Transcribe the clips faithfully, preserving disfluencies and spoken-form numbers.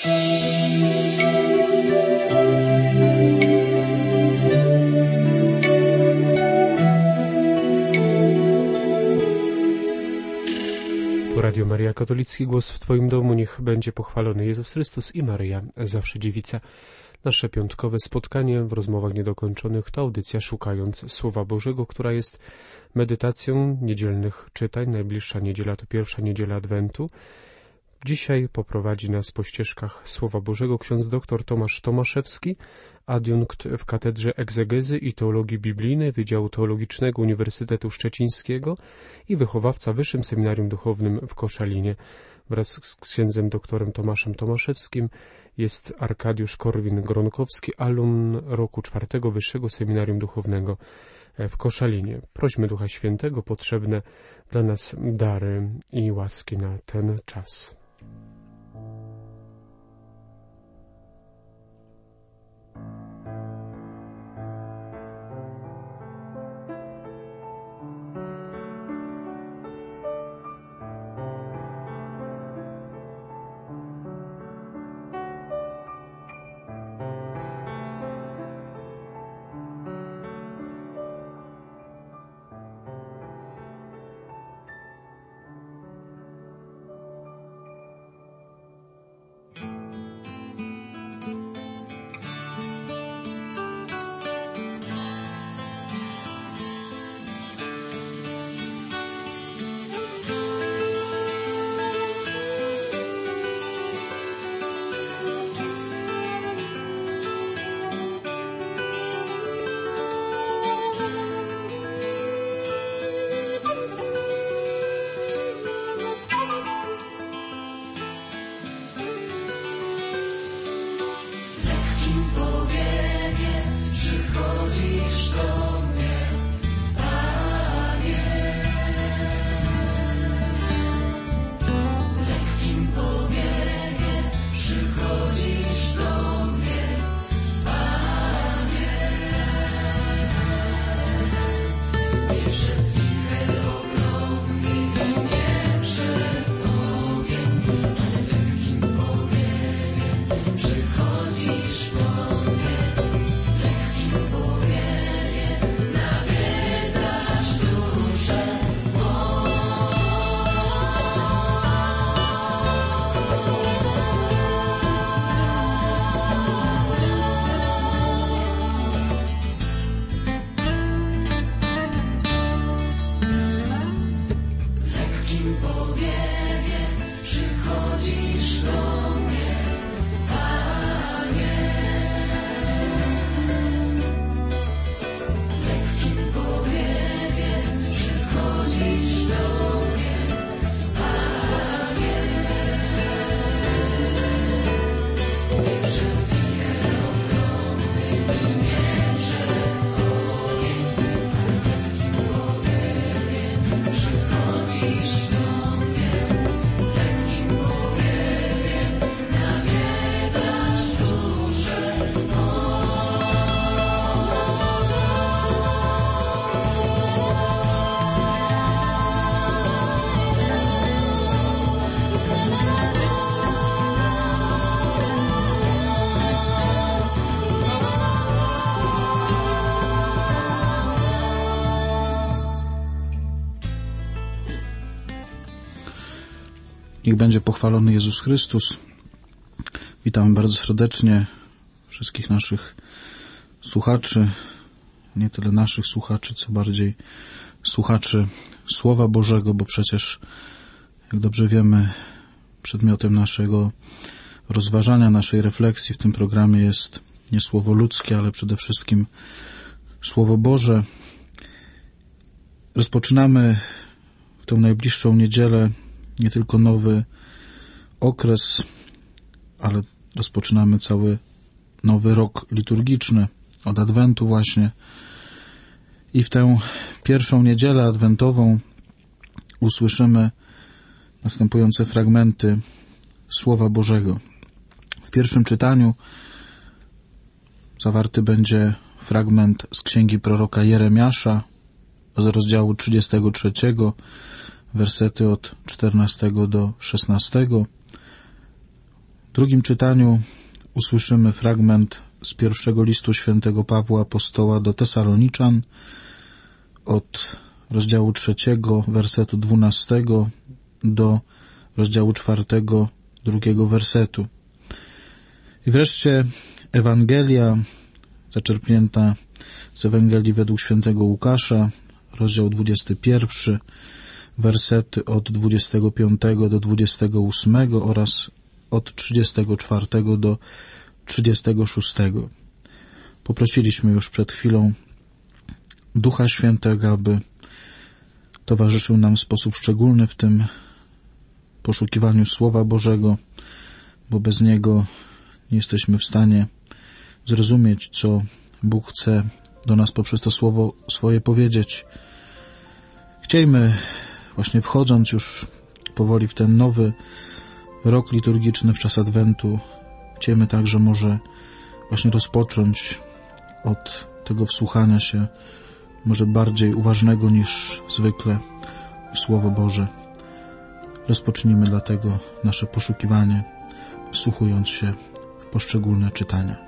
Radio Maria, katolicki głos w Twoim domu. Niech będzie pochwalony Jezus Chrystus i Maryja, zawsze dziewica. Nasze piątkowe spotkanie w rozmowach niedokończonych to audycja Szukając Słowa Bożego, która jest medytacją niedzielnych czytań. Najbliższa niedziela to pierwsza niedziela Adwentu. Dzisiaj poprowadzi nas po ścieżkach Słowa Bożego ksiądz dr Tomasz Tomaszewski, adiunkt w Katedrze Egzegezy i Teologii Biblijnej Wydziału Teologicznego Uniwersytetu Szczecińskiego i wychowawca w Wyższym Seminarium Duchownym w Koszalinie. Wraz z księdzem doktorem Tomaszem Tomaszewskim jest Arkadiusz Korwin-Gronkowski, alumn roku czwartego Wyższego Seminarium Duchownego w Koszalinie. Prośmy Ducha Świętego, potrzebne dla nas dary i łaski na ten czas. Niech będzie pochwalony Jezus Chrystus. Witam bardzo serdecznie wszystkich naszych słuchaczy, nie tyle naszych słuchaczy, co bardziej słuchaczy Słowa Bożego, bo przecież, jak dobrze wiemy, przedmiotem naszego rozważania, naszej refleksji w tym programie jest nie słowo ludzkie, ale przede wszystkim Słowo Boże. Rozpoczynamy w tę najbliższą niedzielę nie tylko nowy okres, ale rozpoczynamy cały nowy rok liturgiczny od Adwentu właśnie. I w tę pierwszą niedzielę adwentową usłyszymy następujące fragmenty Słowa Bożego. W pierwszym czytaniu zawarty będzie fragment z księgi proroka Jeremiasza z rozdziału trzydziestego trzeciego, wersety od czternastego do szesnastego. drugim czytaniu usłyszymy fragment z pierwszego listu świętego Pawła Apostoła do Tesaloniczan od rozdziału trzeciego, wersetu dwunastego do rozdziału czwartego, drugiego wersetu. I wreszcie Ewangelia zaczerpnięta z Ewangelii według świętego Łukasza, rozdział dwudziesty pierwszy, wersety od dwudziestego piątego do dwudziestego ósmego oraz od trzydziestego czwartego do trzydziestego szóstego. Poprosiliśmy już przed chwilą Ducha Świętego, aby towarzyszył nam w sposób szczególny w tym poszukiwaniu Słowa Bożego, bo bez Niego nie jesteśmy w stanie zrozumieć, co Bóg chce do nas poprzez to Słowo swoje powiedzieć. Chciejmy, właśnie wchodząc już powoli w ten nowy rok liturgiczny, w czas Adwentu, chciejmy także może właśnie rozpocząć od tego wsłuchania się, może bardziej uważnego niż zwykle, w Słowo Boże. Rozpocznijmy dlatego nasze poszukiwanie, wsłuchując się w poszczególne czytania.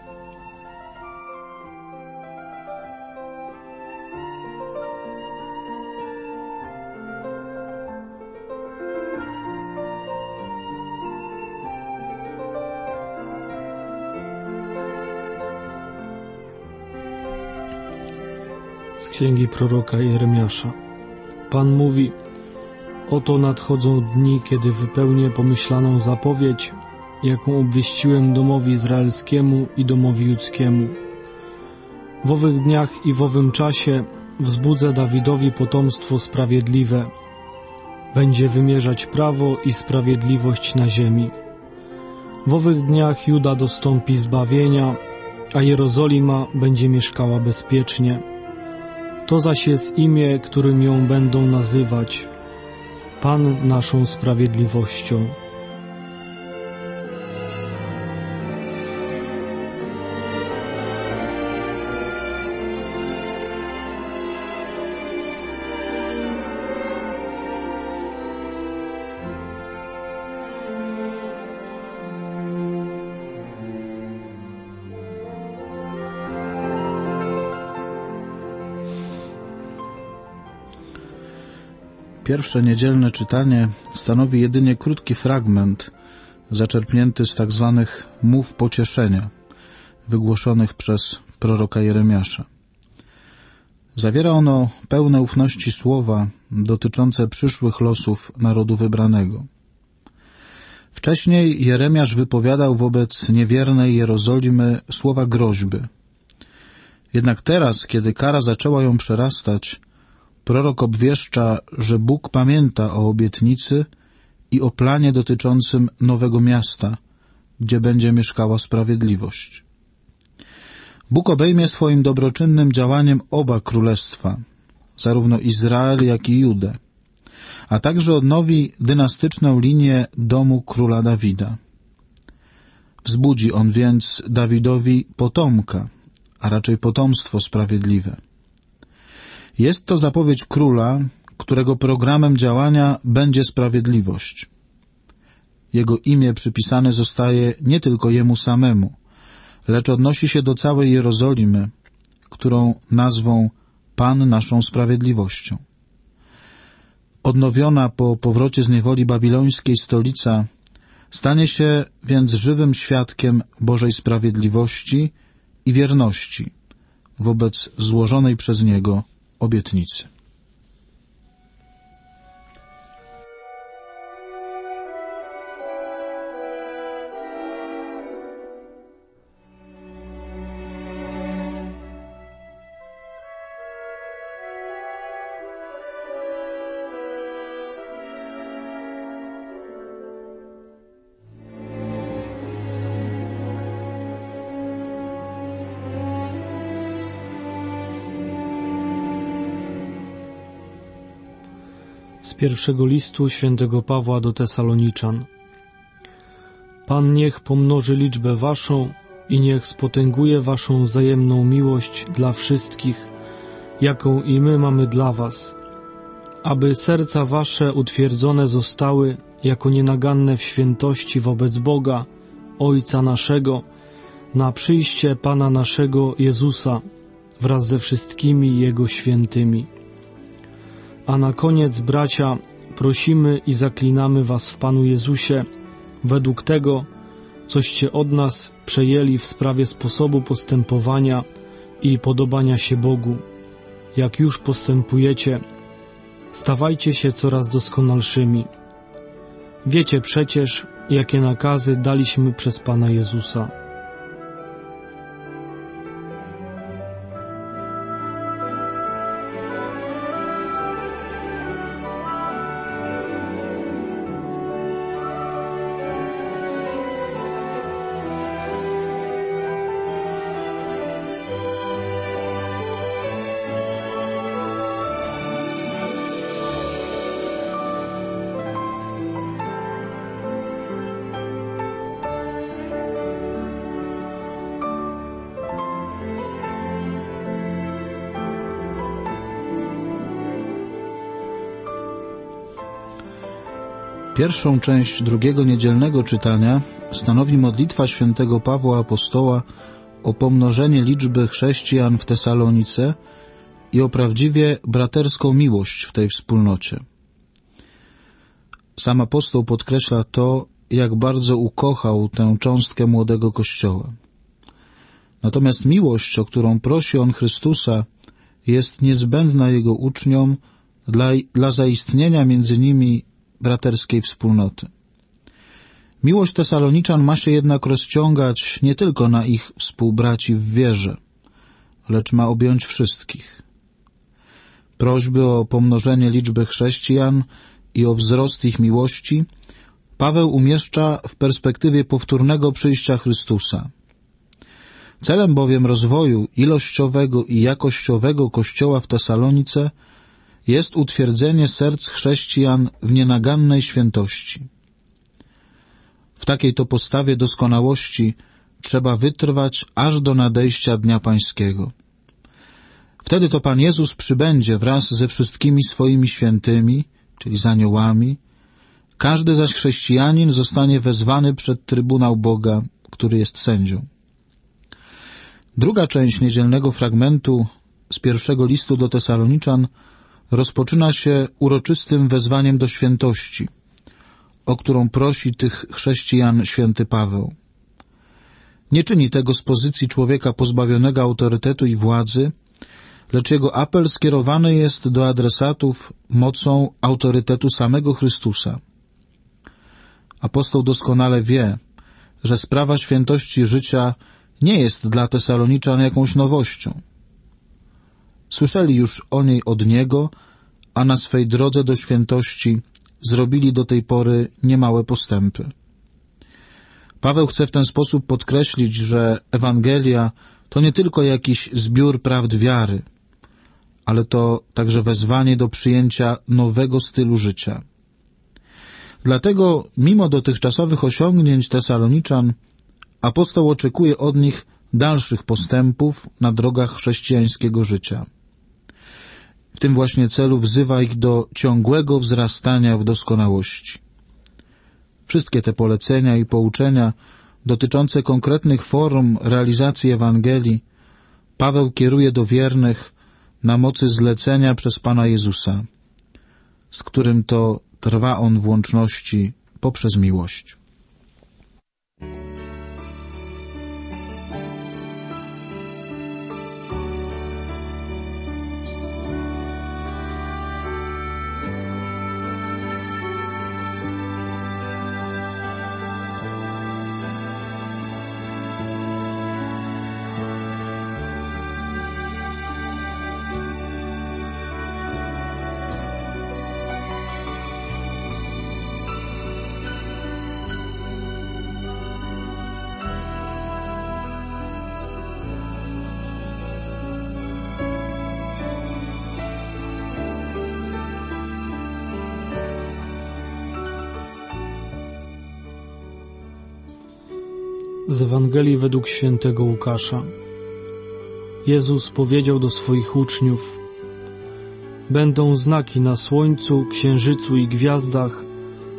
Z księgi proroka Jeremiasza. Pan mówi: oto nadchodzą dni, kiedy wypełnię pomyślaną zapowiedź, jaką obwieściłem domowi izraelskiemu i domowi judzkiemu. W owych dniach i w owym czasie wzbudzę Dawidowi potomstwo sprawiedliwe. Będzie wymierzać prawo i sprawiedliwość na ziemi. W owych dniach Juda dostąpi zbawienia, a Jerozolima będzie mieszkała bezpiecznie. To zaś jest imię, którym ją będą nazywać: Pan naszą sprawiedliwością. Pierwsze niedzielne czytanie stanowi jedynie krótki fragment zaczerpnięty z tak zwanych mów pocieszenia wygłoszonych przez proroka Jeremiasza. Zawiera ono pełne ufności słowa dotyczące przyszłych losów narodu wybranego. Wcześniej Jeremiasz wypowiadał wobec niewiernej Jerozolimy słowa groźby. Jednak teraz, kiedy kara zaczęła ją przerastać, prorok obwieszcza, że Bóg pamięta o obietnicy i o planie dotyczącym nowego miasta, gdzie będzie mieszkała sprawiedliwość. Bóg obejmie swoim dobroczynnym działaniem oba królestwa, zarówno Izrael, jak i Judę, a także odnowi dynastyczną linię domu króla Dawida. Wzbudzi on więc Dawidowi potomka, a raczej potomstwo sprawiedliwe. Jest to zapowiedź króla, którego programem działania będzie sprawiedliwość. Jego imię przypisane zostaje nie tylko jemu samemu, lecz odnosi się do całej Jerozolimy, którą nazwą Pan naszą sprawiedliwością. Odnowiona po powrocie z niewoli babilońskiej stolica stanie się więc żywym świadkiem Bożej sprawiedliwości i wierności wobec złożonej przez Niego obietnicy. Z pierwszego listu świętego Pawła do Tesaloniczan. Pan niech pomnoży liczbę waszą i niech spotęguje waszą wzajemną miłość dla wszystkich, jaką i my mamy dla was, aby serca wasze utwierdzone zostały jako nienaganne w świętości wobec Boga Ojca naszego, na przyjście Pana naszego Jezusa wraz ze wszystkimi Jego świętymi. A na koniec, bracia, prosimy i zaklinamy was w Panu Jezusie, według tego, coście od nas przejęli w sprawie sposobu postępowania i podobania się Bogu. Jak już postępujecie, stawajcie się coraz doskonalszymi. Wiecie przecież, jakie nakazy daliśmy przez Pana Jezusa. Pierwszą część drugiego niedzielnego czytania stanowi modlitwa świętego Pawła Apostoła o pomnożenie liczby chrześcijan w Tesalonice i o prawdziwie braterską miłość w tej wspólnocie. Sam apostoł podkreśla to, jak bardzo ukochał tę cząstkę młodego Kościoła. Natomiast miłość, o którą prosi on Chrystusa, jest niezbędna Jego uczniom dla, dla zaistnienia między nimi braterskiej wspólnoty. Miłość Tesaloniczan ma się jednak rozciągać nie tylko na ich współbraci w wierze, lecz ma objąć wszystkich. Prośby o pomnożenie liczby chrześcijan i o wzrost ich miłości Paweł umieszcza w perspektywie powtórnego przyjścia Chrystusa. Celem bowiem rozwoju ilościowego i jakościowego Kościoła w Tesalonice jest utwierdzenie serc chrześcijan w nienagannej świętości. W takiej to postawie doskonałości trzeba wytrwać aż do nadejścia Dnia Pańskiego. Wtedy to Pan Jezus przybędzie wraz ze wszystkimi swoimi świętymi, czyli z aniołami. Każdy zaś chrześcijanin zostanie wezwany przed Trybunał Boga, który jest sędzią. Druga część niedzielnego fragmentu z pierwszego listu do Tesaloniczan rozpoczyna się uroczystym wezwaniem do świętości, o którą prosi tych chrześcijan święty Paweł. Nie czyni tego z pozycji człowieka pozbawionego autorytetu i władzy, lecz jego apel skierowany jest do adresatów mocą autorytetu samego Chrystusa. Apostoł doskonale wie, że sprawa świętości życia nie jest dla Tesaloniczan jakąś nowością. Słyszeli już o niej od Niego, a na swej drodze do świętości zrobili do tej pory niemałe postępy. Paweł chce w ten sposób podkreślić, że Ewangelia to nie tylko jakiś zbiór prawd wiary, ale to także wezwanie do przyjęcia nowego stylu życia. Dlatego, mimo dotychczasowych osiągnięć Tesaloniczan, apostoł oczekuje od nich dalszych postępów na drogach chrześcijańskiego życia. W tym właśnie celu wzywa ich do ciągłego wzrastania w doskonałości. Wszystkie te polecenia i pouczenia dotyczące konkretnych form realizacji Ewangelii Paweł kieruje do wiernych na mocy zlecenia przez Pana Jezusa, z którym to trwa on w łączności poprzez miłość. Z Ewangelii według świętego Łukasza. Jezus powiedział do swoich uczniów: będą znaki na słońcu, księżycu i gwiazdach,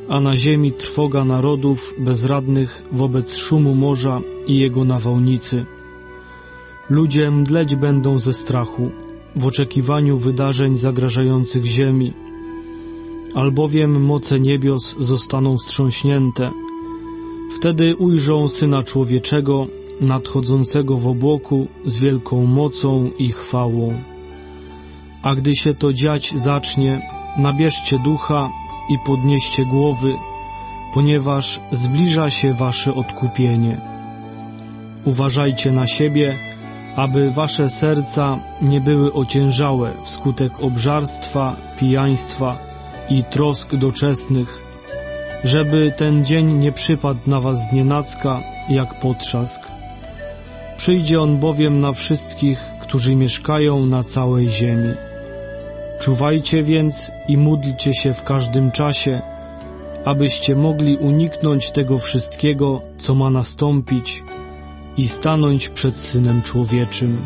a na ziemi trwoga narodów bezradnych wobec szumu morza i jego nawałnicy. Ludzie mdleć będą ze strachu, w oczekiwaniu wydarzeń zagrażających ziemi, albowiem moce niebios zostaną wstrząśnięte. Wtedy ujrzą Syna Człowieczego, nadchodzącego w obłoku z wielką mocą i chwałą. A gdy się to dziać zacznie, nabierzcie ducha i podnieście głowy, ponieważ zbliża się wasze odkupienie. Uważajcie na siebie, aby wasze serca nie były ociężałe wskutek obżarstwa, pijaństwa i trosk doczesnych, żeby ten dzień nie przypadł na was znienacka jak potrzask. Przyjdzie on bowiem na wszystkich, którzy mieszkają na całej ziemi. Czuwajcie więc i módlcie się w każdym czasie, abyście mogli uniknąć tego wszystkiego, co ma nastąpić, i stanąć przed Synem Człowieczym.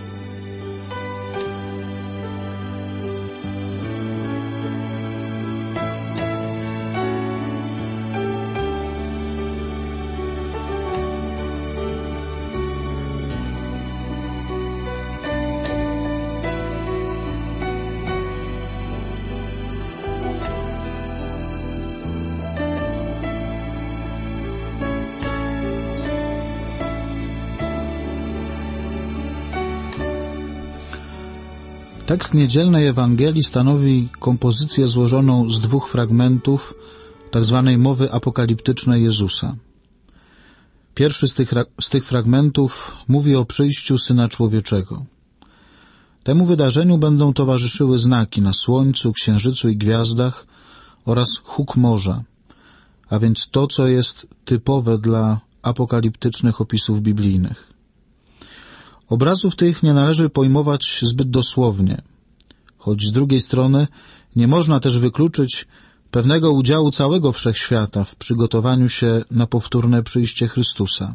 Tekst niedzielnej Ewangelii stanowi kompozycję złożoną z dwóch fragmentów tak zwanej mowy apokaliptycznej Jezusa. Pierwszy z tych, z tych fragmentów mówi o przyjściu Syna Człowieczego. Temu wydarzeniu będą towarzyszyły znaki na słońcu, księżycu i gwiazdach oraz huk morza, a więc to, co jest typowe dla apokaliptycznych opisów biblijnych. Obrazów tych nie należy pojmować zbyt dosłownie, choć z drugiej strony nie można też wykluczyć pewnego udziału całego wszechświata w przygotowaniu się na powtórne przyjście Chrystusa.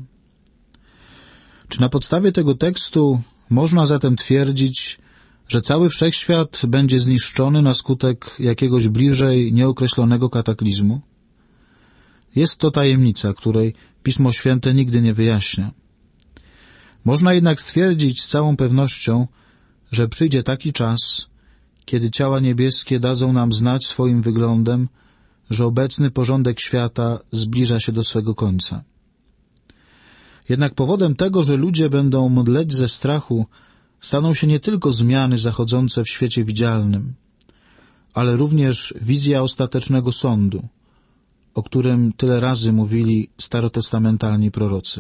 Czy na podstawie tego tekstu można zatem twierdzić, że cały wszechświat będzie zniszczony na skutek jakiegoś bliżej nieokreślonego kataklizmu? Jest to tajemnica, której Pismo Święte nigdy nie wyjaśnia. Można jednak stwierdzić z całą pewnością, że przyjdzie taki czas, kiedy ciała niebieskie dadzą nam znać swoim wyglądem, że obecny porządek świata zbliża się do swego końca. Jednak powodem tego, że ludzie będą mdleć ze strachu, staną się nie tylko zmiany zachodzące w świecie widzialnym, ale również wizja ostatecznego sądu, o którym tyle razy mówili starotestamentalni prorocy.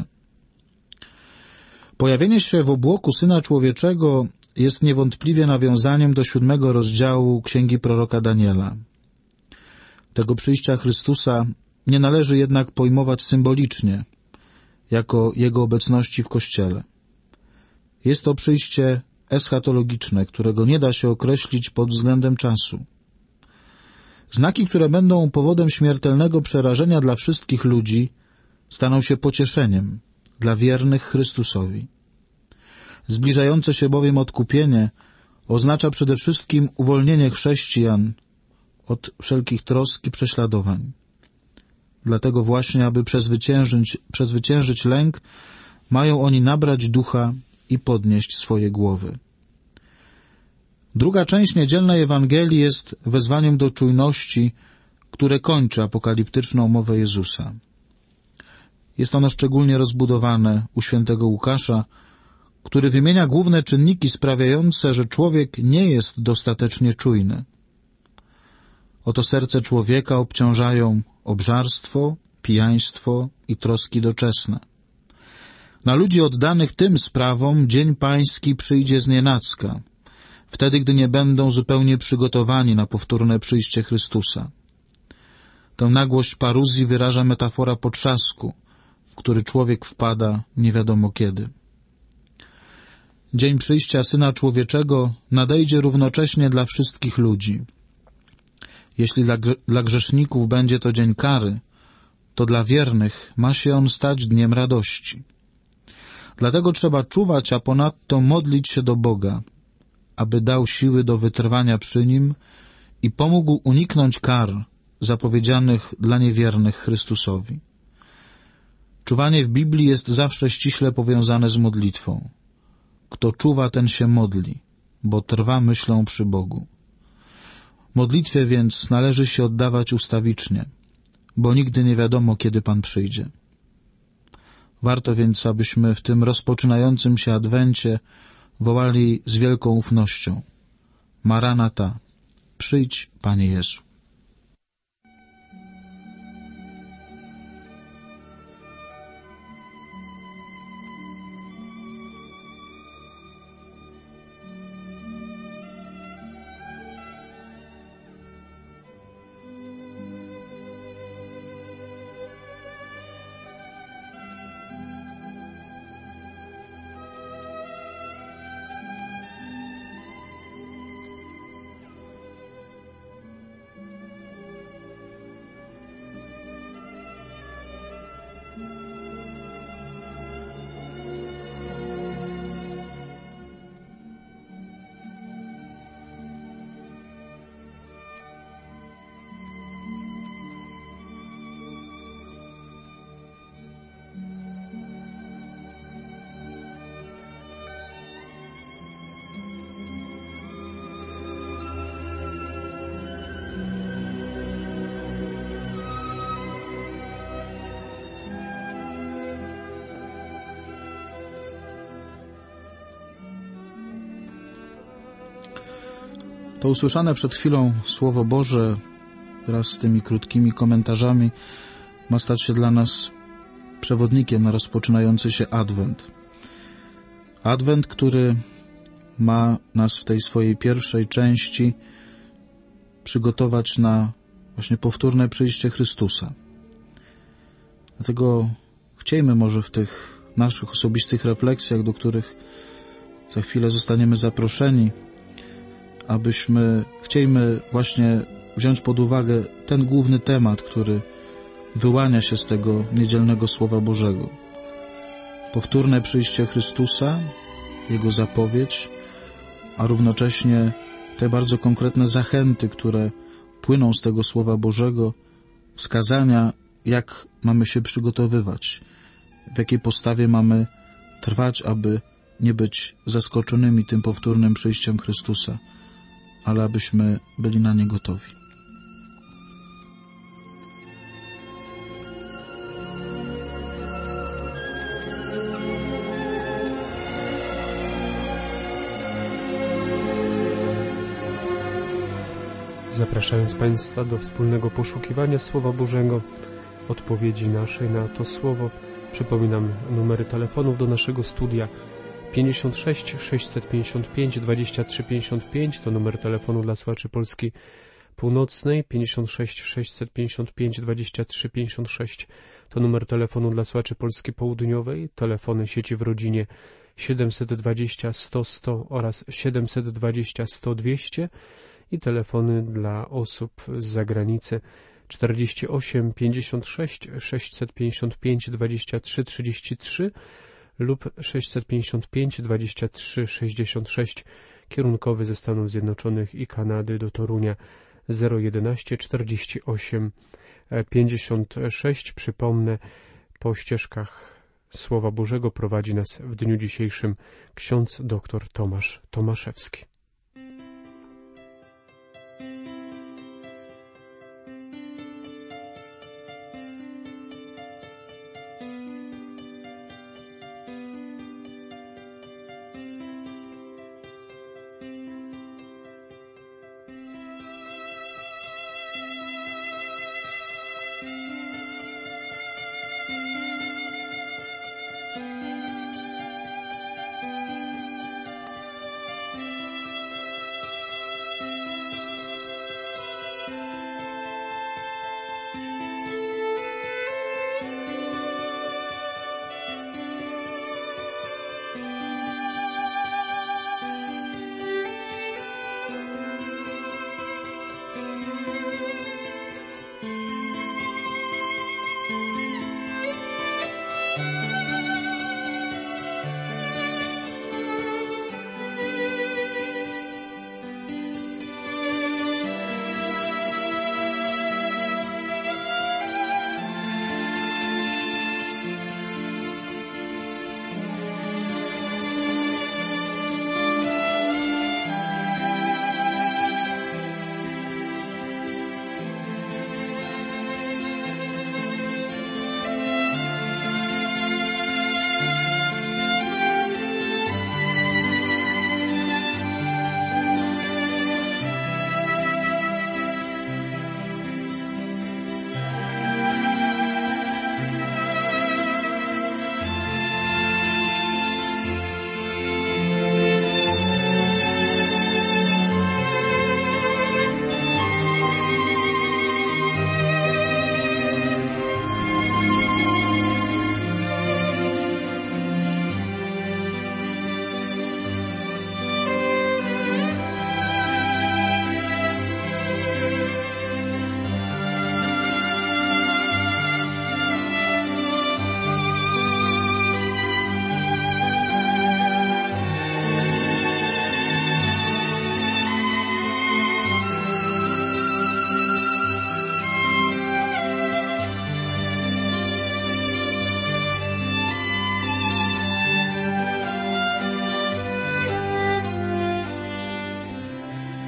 Pojawienie się w obłoku Syna Człowieczego jest niewątpliwie nawiązaniem do siódmego rozdziału Księgi proroka Daniela. Tego przyjścia Chrystusa nie należy jednak pojmować symbolicznie, jako Jego obecności w Kościele. Jest to przyjście eschatologiczne, którego nie da się określić pod względem czasu. Znaki, które będą powodem śmiertelnego przerażenia dla wszystkich ludzi, staną się pocieszeniem dla wiernych Chrystusowi. Zbliżające się bowiem odkupienie oznacza przede wszystkim uwolnienie chrześcijan od wszelkich trosk i prześladowań. Dlatego właśnie, aby przezwyciężyć, przezwyciężyć lęk, mają oni nabrać ducha i podnieść swoje głowy. Druga część niedzielnej Ewangelii jest wezwaniem do czujności, które kończy apokaliptyczną mowę Jezusa. Jest ono szczególnie rozbudowane u świętego Łukasza, który wymienia główne czynniki sprawiające, że człowiek nie jest dostatecznie czujny. Oto serce człowieka obciążają obżarstwo, pijaństwo i troski doczesne. Na ludzi oddanych tym sprawom dzień pański przyjdzie znienacka, wtedy, gdy nie będą zupełnie przygotowani na powtórne przyjście Chrystusa. Tę nagłość paruzji wyraża metafora potrzasku, w który człowiek wpada nie wiadomo kiedy. Dzień przyjścia Syna Człowieczego nadejdzie równocześnie dla wszystkich ludzi. Jeśli dla, dla grzeszników będzie to dzień kary, to dla wiernych ma się on stać dniem radości. Dlatego trzeba czuwać, a ponadto modlić się do Boga, aby dał siły do wytrwania przy Nim i pomógł uniknąć kar zapowiedzianych dla niewiernych Chrystusowi. Czuwanie w Biblii jest zawsze ściśle powiązane z modlitwą. Kto czuwa, ten się modli, bo trwa myślą przy Bogu. Modlitwie więc należy się oddawać ustawicznie, bo nigdy nie wiadomo, kiedy Pan przyjdzie. Warto więc, abyśmy w tym rozpoczynającym się Adwencie wołali z wielką ufnością: Maranata, przyjdź, Panie Jezu. To usłyszane przed chwilą Słowo Boże wraz z tymi krótkimi komentarzami ma stać się dla nas przewodnikiem na rozpoczynający się Adwent. Adwent, który ma nas w tej swojej pierwszej części przygotować na właśnie powtórne przyjście Chrystusa. Dlatego chciejmy może w tych naszych osobistych refleksjach, do których za chwilę zostaniemy zaproszeni, abyśmy chciejmy właśnie wziąć pod uwagę ten główny temat, który wyłania się z tego niedzielnego Słowa Bożego. Powtórne przyjście Chrystusa, Jego zapowiedź, a równocześnie te bardzo konkretne zachęty, które płyną z tego Słowa Bożego, wskazania, jak mamy się przygotowywać, w jakiej postawie mamy trwać, aby nie być zaskoczonymi tym powtórnym przyjściem Chrystusa, ale abyśmy byli na nie gotowi. Zapraszając Państwa do wspólnego poszukiwania Słowa Bożego, odpowiedzi naszej na to Słowo, przypominam numery telefonów do naszego studia: pięćdziesiąt sześć sześćset pięćdziesiąt pięć dwadzieścia trzy pięćdziesiąt pięć to numer telefonu dla słuchaczy Polski Północnej, pięćdziesiąt sześć sześćset pięćdziesiąt pięć dwadzieścia trzy pięćdziesiąt sześć to numer telefonu dla słuchaczy Polski Południowej, telefony sieci w rodzinie siedemset dwadzieścia sto sto oraz siedemset dwadzieścia sto dwieście i telefony dla osób z zagranicy czterdzieści osiem pięćdziesiąt sześć sześćset pięćdziesiąt pięć dwadzieścia trzy trzydzieści trzy lub sześćset pięćdziesiąt pięć dwadzieścia trzy sześćdziesiąt sześć, kierunkowy ze Stanów Zjednoczonych i Kanady do Torunia zero jedenaście czterdzieści osiem pięćdziesiąt sześć. Przypomnę, po ścieżkach Słowa Bożego prowadzi nas w dniu dzisiejszym ksiądz dr Tomasz Tomaszewski.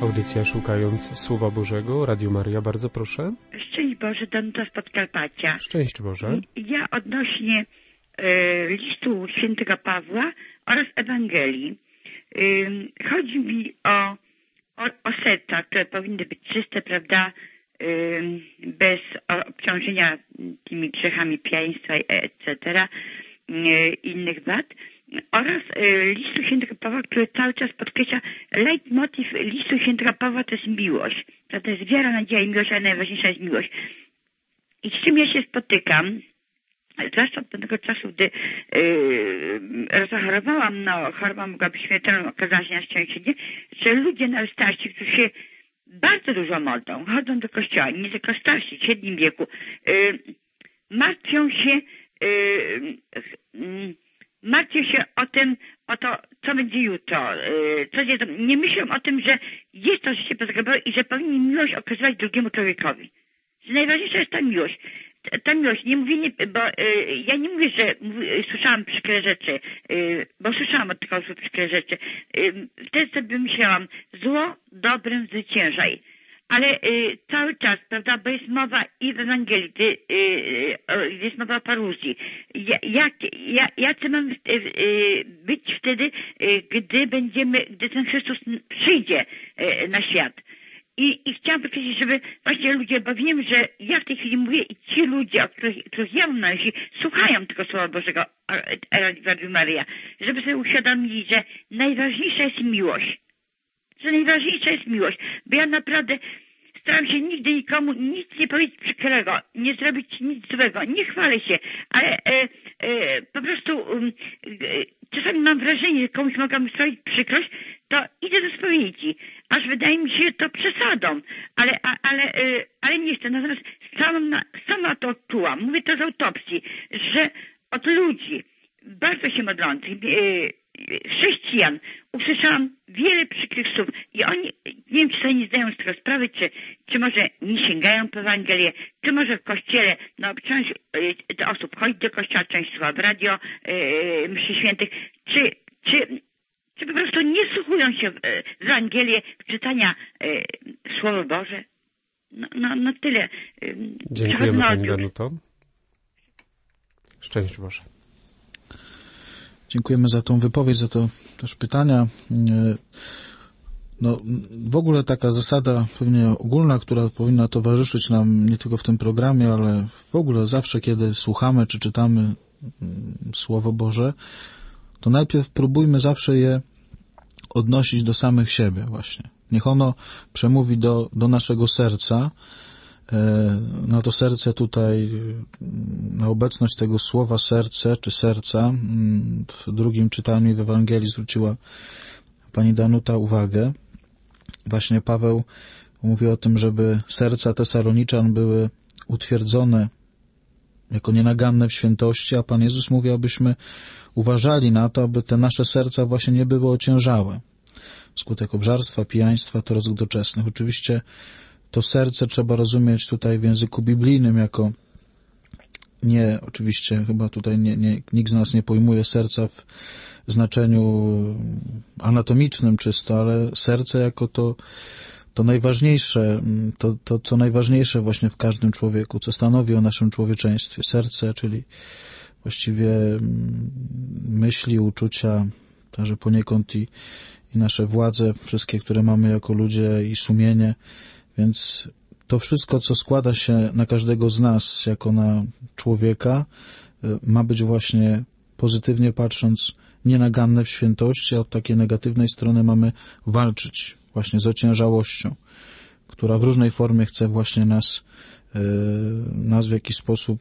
Audycja Szukając Słowa Bożego. Radio Maria, bardzo proszę. Szczęść Boże, Danuta z Podkarpacia. Szczęść Boże. Ja odnośnie e, listu świętego Pawła oraz Ewangelii. E, chodzi mi o, o, o serca, które powinny być czyste, prawda, e, bez obciążenia tymi grzechami pijaństwa, et cetera, e, innych wad. Oraz e, listu świętego Pawła, który cały czas podkreśla, leitmotiv listu świętego Pawła to jest miłość. To jest wiara, nadzieja i miłość, ale najważniejsza jest miłość. I z czym ja się spotykam, zwłaszcza od pewnego czasu, gdy yy, zachorowałam, no choroba mogłaby śmiertelną, okazała się na szczęście, nie? Że ludzie na starsi, którzy się bardzo dużo modlą, chodzą do kościoła, nie tylko starsi, w średnim wieku, yy, martwią się, yy, yy, martwią się o tym, o to, co będzie jutro, yy, co jest, nie myślą o tym, że jest to życie bezgrobowe i że powinni miłość okazywać drugiemu człowiekowi. Że najważniejsza jest ta miłość. Ta, ta miłość, nie mówię, bo yy, ja nie mówię, że yy, słyszałam przykre rzeczy, yy, bo słyszałam od tych osób przykre rzeczy. Yy, wtedy sobie myślałam, zło dobrem zwyciężaj. Ale y, cały czas, prawda, bo jest mowa i w Ewangelii, y, y, jest mowa o paruzji. Ja, jak, ja, jacy mamy y, y, być wtedy, y, gdy będziemy, gdy ten Chrystus przyjdzie y, na świat. I, I chciałam powiedzieć, żeby właśnie ludzie, bo wiem, że ja w tej chwili mówię i ci ludzie, o których, których ja mam na myśli, słuchają tego Słowa Bożego, Radio Maria, żeby sobie uświadomili, że najważniejsza jest miłość. Że najważniejsza jest miłość, bo ja naprawdę staram się nigdy nikomu nic nie powiedzieć przykrego, nie zrobić nic złego, nie chwalę się, ale e, e, po prostu e, czasami mam wrażenie, że komuś mogłam sprawić przykrość, to idę do spowiedzi, aż wydaje mi się to przesadą, ale, a, ale, e, ale nie chcę, natomiast sama, sama to odczułam, mówię to z autopsji, że od ludzi bardzo się modlących, e, chrześcijan usłyszałam wiele przykrych słów i oni, nie wiem, czy sobie nie zdają z tego sprawy, czy, czy może nie sięgają po Ewangelię, czy może w kościele, no część y, osób chodzi do kościoła, część słucha w radio, y, mszy świętych, czy, czy, czy po prostu nie słuchują się w, w Ewangelię, w czytania y, Słowo Boże. No, no, no tyle. Y, Dziękujemy Pani Danuto. Szczęść Boże. Dziękujemy za tą wypowiedź, za to też pytania. No, w ogóle taka zasada pewnie ogólna, która powinna towarzyszyć nam nie tylko w tym programie, ale w ogóle zawsze, kiedy słuchamy czy czytamy Słowo Boże, to najpierw próbujmy zawsze je odnosić do samych siebie właśnie. Niech ono przemówi do, do naszego serca. Na to serce tutaj, na obecność tego słowa serce czy serca w drugim czytaniu w Ewangelii zwróciła pani Danuta uwagę. Właśnie Paweł mówi o tym, żeby serca Tesaloniczan były utwierdzone jako nienaganne w świętości, a Pan Jezus mówi, abyśmy uważali na to, aby te nasze serca właśnie nie były ociężałe. Wskutek obżarstwa, pijaństwa, towarów doczesnych. Oczywiście to serce trzeba rozumieć tutaj w języku biblijnym jako nie, oczywiście chyba tutaj nie, nie, nikt z nas nie pojmuje serca w znaczeniu anatomicznym czysto, ale serce jako to, to najważniejsze, to, to co najważniejsze właśnie w każdym człowieku, co stanowi o naszym człowieczeństwie. Serce, czyli właściwie myśli, uczucia, także poniekąd i, i nasze władze, wszystkie, które mamy jako ludzie i sumienie. Więc to wszystko, co składa się na każdego z nas jako na człowieka, ma być właśnie pozytywnie patrząc nienaganne w świętości, a od takiej negatywnej strony mamy walczyć właśnie z ociężałością, która w różnej formie chce właśnie nas, nas w jakiś sposób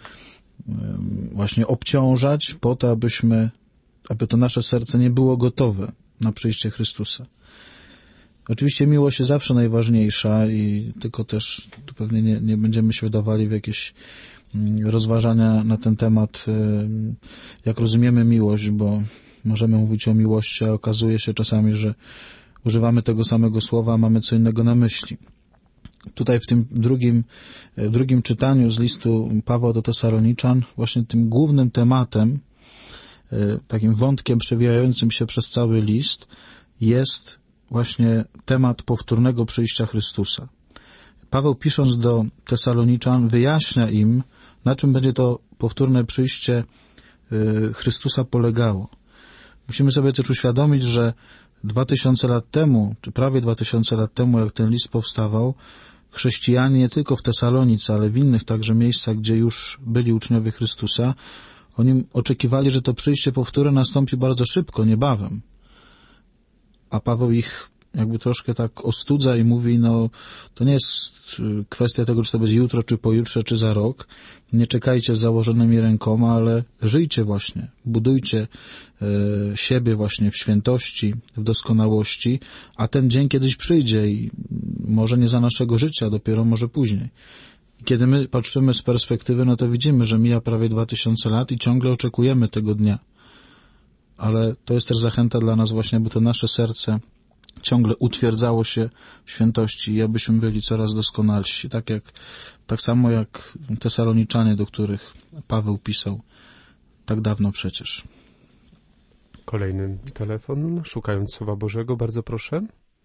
właśnie obciążać po to, abyśmy, aby to nasze serce nie było gotowe na przyjście Chrystusa. Oczywiście miłość jest zawsze najważniejsza i tylko też tu pewnie nie, nie będziemy się wdawali w jakieś rozważania na ten temat, jak rozumiemy miłość, bo możemy mówić o miłości, a okazuje się czasami, że używamy tego samego słowa, a mamy co innego na myśli. Tutaj w tym drugim, w drugim czytaniu z listu Pawła do Tesaloniczan właśnie tym głównym tematem, takim wątkiem przewijającym się przez cały list jest właśnie temat powtórnego przyjścia Chrystusa. Paweł, pisząc do Tesaloniczan, wyjaśnia im, na czym będzie to powtórne przyjście Chrystusa polegało. Musimy sobie też uświadomić, że dwa tysiące lat temu, czy prawie dwa tysiące lat temu, jak ten list powstawał, chrześcijanie nie tylko w Tesalonice, ale w innych także miejscach, gdzie już byli uczniowie Chrystusa, oni oczekiwali, że to przyjście powtórne nastąpi bardzo szybko, niebawem. A Paweł ich jakby troszkę tak ostudza i mówi, no to nie jest kwestia tego, czy to będzie jutro, czy pojutrze, czy za rok. Nie czekajcie z założonymi rękoma, ale żyjcie właśnie, budujcie e, siebie właśnie w świętości, w doskonałości, a ten dzień kiedyś przyjdzie i może nie za naszego życia, dopiero może później. I kiedy my patrzymy z perspektywy, no to widzimy, że mija prawie dwa tysiące lat i ciągle oczekujemy tego dnia. Ale to jest też zachęta dla nas właśnie, aby to nasze serce ciągle utwierdzało się w świętości i abyśmy byli coraz doskonalsi. Tak jak, tak samo jak Tesaloniczanie, do których Paweł pisał tak dawno przecież. Kolejny telefon, szukając Słowa Bożego, bardzo proszę.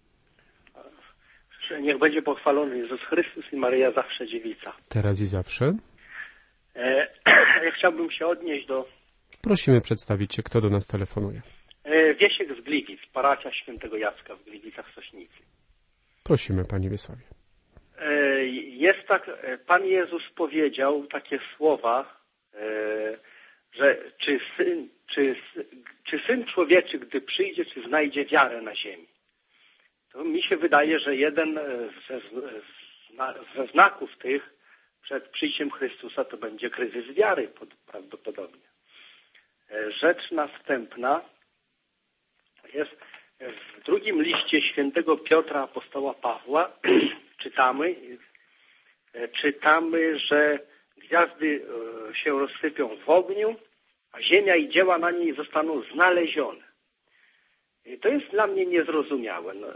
Niech będzie pochwalony Jezus Chrystus i Maryja zawsze dziewica. Teraz i zawsze. E, ja chciałbym się odnieść do... Prosimy przedstawić się, kto do nas telefonuje. E, Wiesiek z Gliwic, parafia świętego Jacka w Gliwicach Sośnicy. Prosimy, Panie Wiesławie. E, jest tak, Pan Jezus powiedział takie słowa, e, że czy syn, czy, czy syn człowieczy, gdy przyjdzie, czy znajdzie wiarę na ziemi. To mi się wydaje, że jeden ze, ze znaków tych przed przyjściem Chrystusa to będzie kryzys wiary prawdopodobnie. Rzecz następna jest w drugim liście świętego Piotra apostoła Pawła czytamy, czytamy, że gwiazdy się rozsypią w ogniu, a ziemia i dzieła na niej zostaną znalezione. To jest dla mnie niezrozumiałe. No,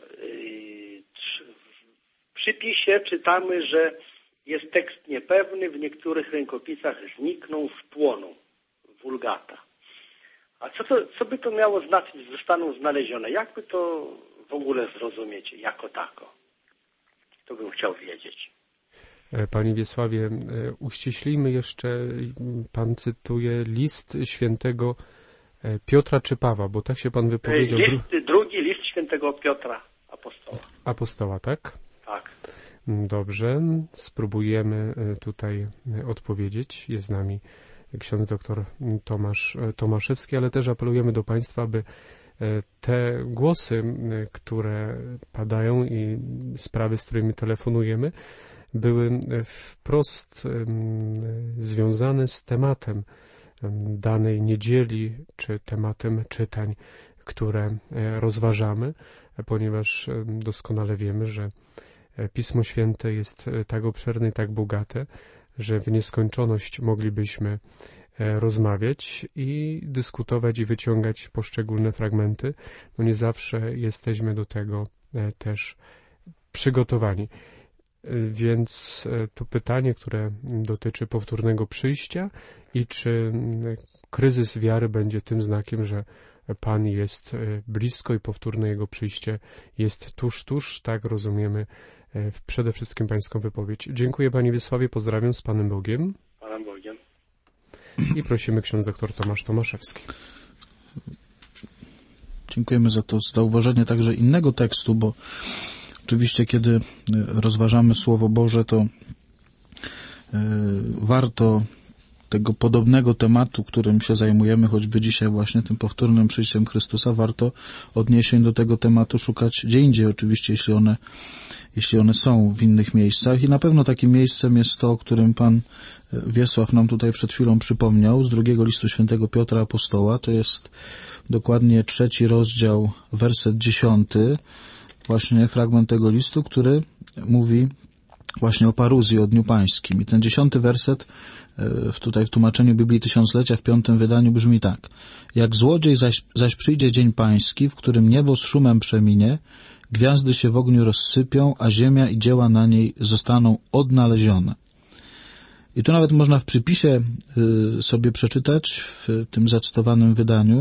w przypisie czytamy, że jest tekst niepewny, w niektórych rękopisach znikną, spłoną. Wulgata. A co, to, co by to miało znaczyć, że zostaną znalezione? Jak by to w ogóle zrozumieć jako tako? To bym chciał wiedzieć. Panie Wiesławie, uściślijmy jeszcze, Pan cytuje list świętego Piotra czy Pawła, bo tak się Pan wypowiedział. List, drugi list świętego Piotra, apostoła. Apostoła, tak? Tak. Dobrze, spróbujemy tutaj odpowiedzieć. Jest z nami ksiądz doktor Tomasz Tomaszewski, ale też apelujemy do Państwa, aby te głosy, które padają i sprawy, z którymi telefonujemy, były wprost związane z tematem danej niedzieli, czy tematem czytań, które rozważamy, ponieważ doskonale wiemy, że Pismo Święte jest tak obszerne i tak bogate, że w nieskończoność moglibyśmy rozmawiać i dyskutować i wyciągać poszczególne fragmenty. No nie zawsze jesteśmy do tego też przygotowani. Więc to pytanie, które dotyczy powtórnego przyjścia i czy kryzys wiary będzie tym znakiem, że Pan jest blisko i powtórne Jego przyjście jest tuż, tuż, tak rozumiemy przede wszystkim Pańską wypowiedź. Dziękuję Panie Wiesławie, pozdrawiam z Panem Bogiem. Panem Bogiem. I prosimy ksiądz doktor Tomasz Tomaszewski. Dziękujemy za to zauważenie także innego tekstu, bo oczywiście kiedy rozważamy Słowo Boże, to warto tego podobnego tematu, którym się zajmujemy, choćby dzisiaj właśnie tym powtórnym przyjściem Chrystusa, warto odniesień do tego tematu szukać gdzie indziej, oczywiście, jeśli one, jeśli one są w innych miejscach. I na pewno takim miejscem jest to, o którym Pan Wiesław nam tutaj przed chwilą przypomniał, z drugiego listu świętego Piotra Apostoła. To jest dokładnie trzeci rozdział, werset dziesiąty, właśnie fragment tego listu, który mówi właśnie o paruzji, o Dniu Pańskim. I ten dziesiąty werset w, tutaj w tłumaczeniu Biblii Tysiąclecia w piątym wydaniu brzmi tak. Jak złodziej zaś, zaś przyjdzie Dzień Pański, w którym niebo z szumem przeminie, gwiazdy się w ogniu rozsypią, a ziemia i dzieła na niej zostaną odnalezione. I tu nawet można w przypisie y, sobie przeczytać w tym zacytowanym wydaniu,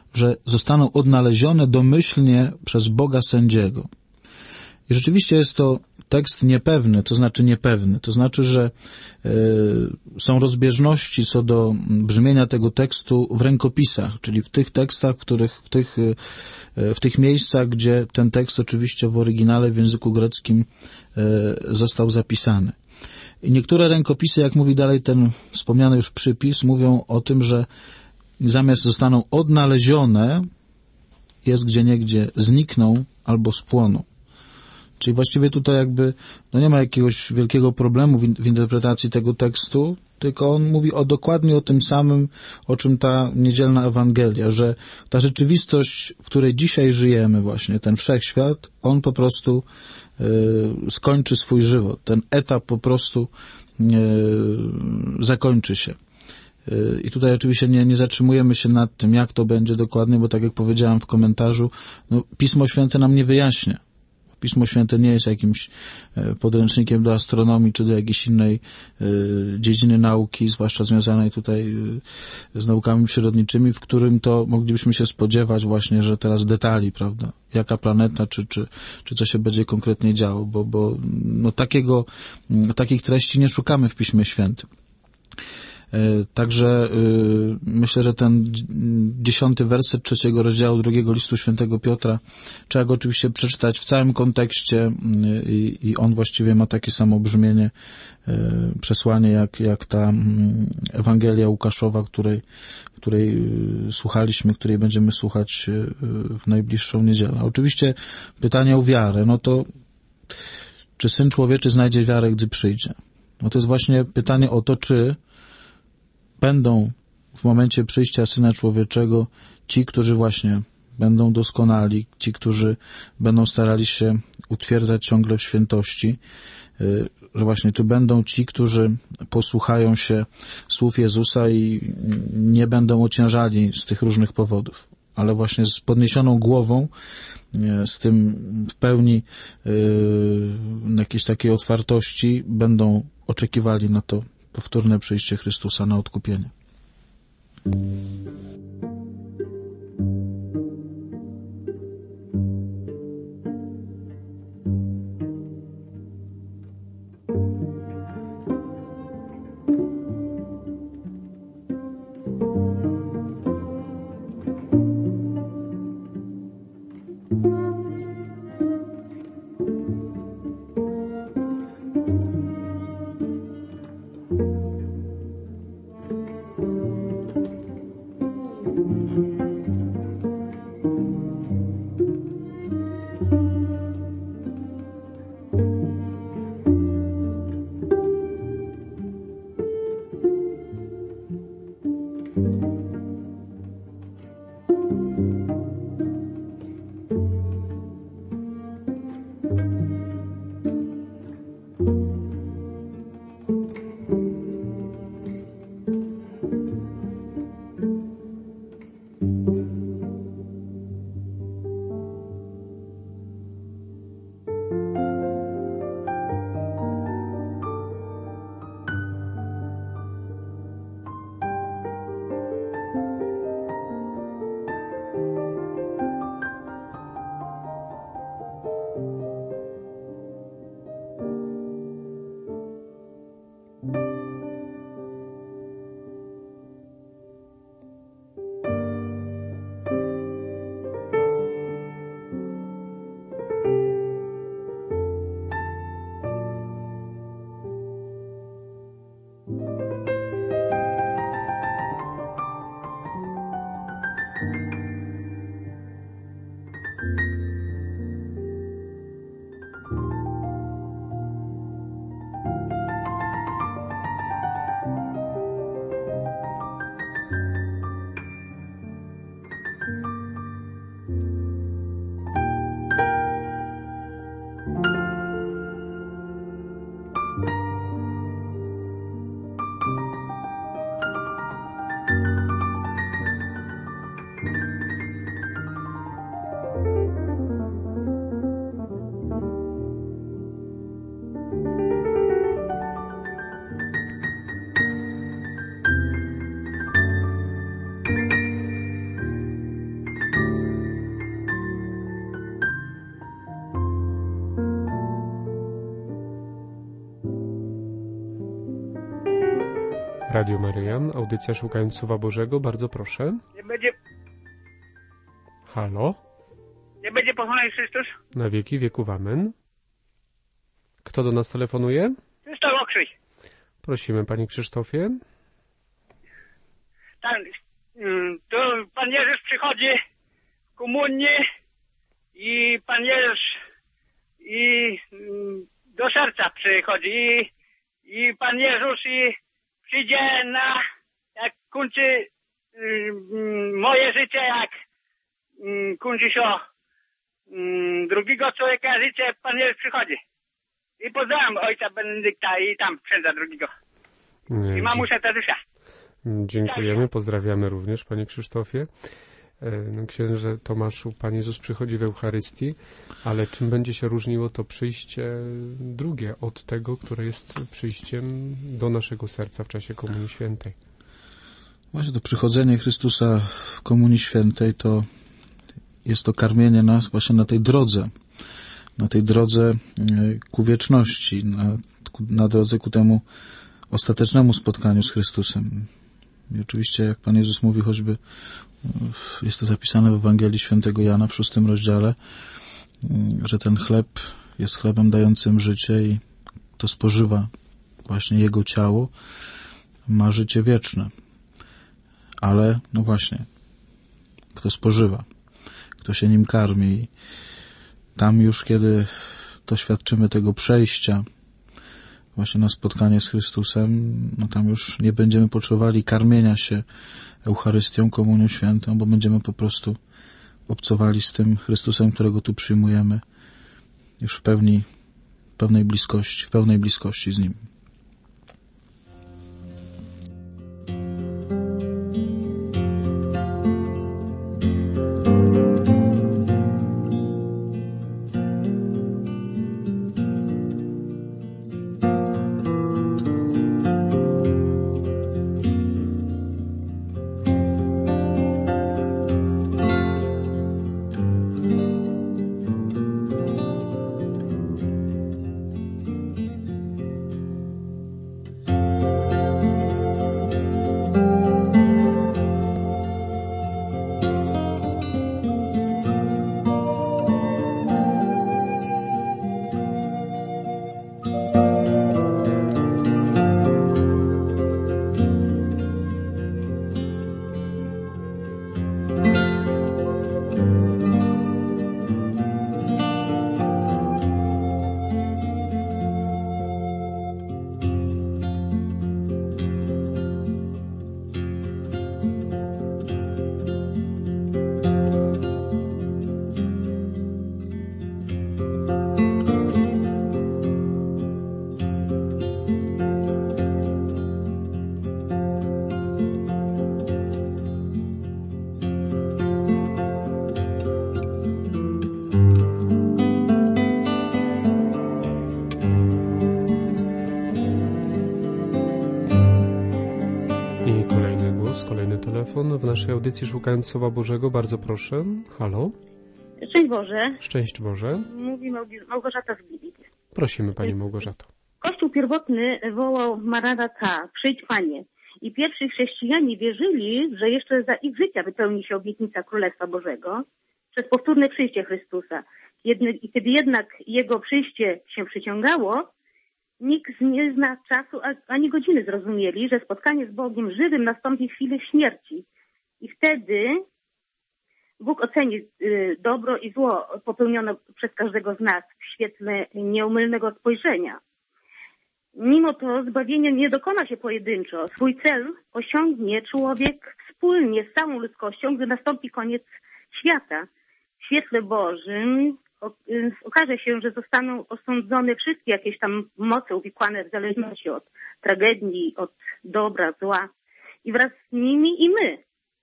że zostaną odnalezione domyślnie przez Boga sędziego. I rzeczywiście jest to tekst niepewny, to znaczy niepewny. To znaczy, że y, są rozbieżności co do brzmienia tego tekstu w rękopisach, czyli w tych tekstach, w których, w tych, y, w tych miejscach, gdzie ten tekst oczywiście w oryginale w języku greckim y, został zapisany. I niektóre rękopisy, jak mówi dalej ten wspomniany już przypis, mówią o tym, że zamiast zostaną odnalezione, jest gdzieniegdzie znikną albo spłoną. Czyli właściwie tutaj jakby, no nie ma jakiegoś wielkiego problemu w, in, w interpretacji tego tekstu, tylko on mówi o dokładnie o tym samym, o czym ta niedzielna Ewangelia, że ta rzeczywistość, w której dzisiaj żyjemy właśnie, ten wszechświat, on po prostu y, skończy swój żywot. Ten etap po prostu y, zakończy się. Y, I tutaj oczywiście nie, nie zatrzymujemy się nad tym, jak to będzie dokładnie, bo tak jak powiedziałem w komentarzu, no, Pismo Święte nam nie wyjaśnia. Pismo Święte nie jest jakimś podręcznikiem do astronomii czy do jakiejś innej y, dziedziny nauki, zwłaszcza związanej tutaj y, z naukami przyrodniczymi, w którym to moglibyśmy się spodziewać właśnie, że teraz detali, prawda, jaka planeta, czy, czy, czy co się będzie konkretnie działo, bo, bo no, takiego, y, takich treści nie szukamy w Piśmie Świętym. Także y, myślę, że ten dziesiąty werset trzeciego rozdziału drugiego listu świętego Piotra trzeba go oczywiście przeczytać w całym kontekście i, i on właściwie ma takie samo brzmienie, y, przesłanie jak, jak ta y, Ewangelia Łukaszowa, której, której y, słuchaliśmy, której będziemy słuchać y, w najbliższą niedzielę. Oczywiście pytanie o wiarę, no to czy Syn Człowieczy znajdzie wiarę, gdy przyjdzie? No to jest właśnie pytanie o to, czy będą w momencie przyjścia Syna Człowieczego ci, którzy właśnie będą doskonali, ci, którzy będą starali się utwierdzać ciągle w świętości, że właśnie czy będą ci, którzy posłuchają się słów Jezusa i nie będą ociężali z tych różnych powodów, ale właśnie z podniesioną głową, z tym w pełni yy, jakiejś takiej otwartości będą oczekiwali na to powtórne przyjście Chrystusa na odkupienie. Radio Maryja, audycja Szukając Słowa Bożego, bardzo proszę. Nie będzie... Halo? Nie będzie pochwalony Chrystus? Na wieki wieków amen. Kto do nas telefonuje? Krzysztof Okrzyś. Prosimy, Panie Krzysztofie. Tam, mm, tu Pan Jezus przychodzi w komunii i Pan Jezus i mm, do serca przychodzi i, i Pan Jezus i przyjdzie na, jak kończy mm, moje życie, jak mm, kończy się mm, drugiego człowieka życie, Pan Jezus przychodzi. I pozdrawiam ojca Benedykta i tam księdza drugiego. I mamusia Tadeusza. Dziękujemy, pozdrawiamy również, Panie Krzysztofie. No, księże Tomaszu, Pan Jezus przychodzi w Eucharystii, ale czym będzie się różniło to przyjście drugie od tego, które jest przyjściem do naszego serca w czasie Komunii Świętej? Właśnie to przychodzenie Chrystusa w Komunii Świętej to jest to karmienie nas właśnie na tej drodze, na tej drodze ku wieczności, na, na drodze ku temu ostatecznemu spotkaniu z Chrystusem. I oczywiście, jak Pan Jezus mówi, choćby jest to zapisane w Ewangelii Świętego Jana w szóstym rozdziale, że ten chleb jest chlebem dającym życie i kto spożywa właśnie Jego ciało, ma życie wieczne. Ale, no właśnie, kto spożywa, kto się nim karmi, tam już, kiedy doświadczymy tego przejścia właśnie na spotkanie z Chrystusem, no tam już nie będziemy potrzebowali karmienia się Eucharystią, Komunią Świętą, bo będziemy po prostu obcowali z tym Chrystusem, którego tu przyjmujemy, już w pełni, pełnej bliskości, w pełnej bliskości z Nim. Kolejny telefon w naszej audycji Szukając Słowa Bożego. Bardzo proszę. Halo? Szczęść Boże. Szczęść Boże. Mówi Małgorzata z Gliwic. Prosimy, Pani Małgorzato. Kościół pierwotny wołał Maranata, przyjdź Panie. I pierwsi chrześcijanie wierzyli, że jeszcze za ich życia wypełni się obietnica Królestwa Bożego przez powtórne przyjście Chrystusa. I kiedy jednak Jego przyjście się przyciągało, nikt nie zna czasu ani godziny, zrozumieli, że spotkanie z Bogiem żywym nastąpi w chwili śmierci. I wtedy Bóg oceni dobro i zło popełnione przez każdego z nas w świetle nieumylnego spojrzenia. Mimo to zbawienie nie dokona się pojedynczo. Swój cel osiągnie człowiek wspólnie z całą ludzkością, gdy nastąpi koniec świata. W świetle Bożym okaże się, że zostaną osądzone wszystkie jakieś tam moce uwikłane w zależności od tragedii, od dobra, zła i wraz z nimi i my.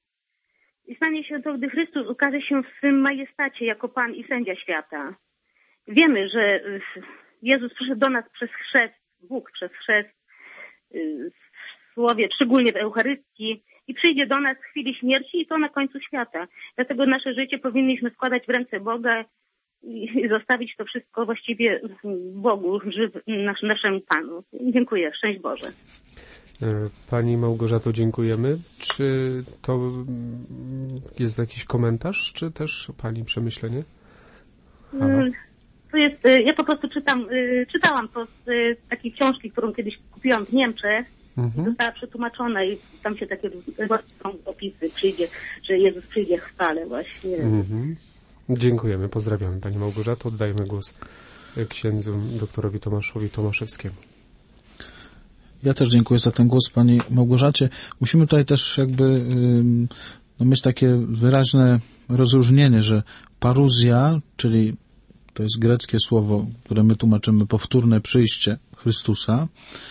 I stanie się to, gdy Chrystus ukaże się w swym majestacie jako Pan i Sędzia świata. Wiemy, że Jezus przyszedł do nas przez chrzest, Bóg przez chrzest, w Słowie, szczególnie w Eucharystii, i przyjdzie do nas w chwili śmierci i to na końcu świata. Dlatego nasze życie powinniśmy składać w ręce Boga i zostawić to wszystko właściwie Bogu, naszemu Panu. Dziękuję. Szczęść Boże. Pani Małgorzato, dziękujemy. Czy to jest jakiś komentarz, czy też Pani przemyślenie? Halo? To jest, ja po prostu czytam, czytałam to z takiej książki, którą kiedyś kupiłam w Niemczech. Mhm. Została przetłumaczona i tam się takie są opisy, przyjdzie, że Jezus przyjdzie w chwale właśnie. Mhm. Dziękujemy, pozdrawiamy Pani Małgorzato. Oddajemy głos księdzu doktorowi Tomaszowi Tomaszewskiemu. Ja też dziękuję za ten głos Pani Małgorzacie. Musimy tutaj też jakby no, mieć takie wyraźne rozróżnienie, że paruzja, czyli to jest greckie słowo, które my tłumaczymy powtórne przyjście Chrystusa.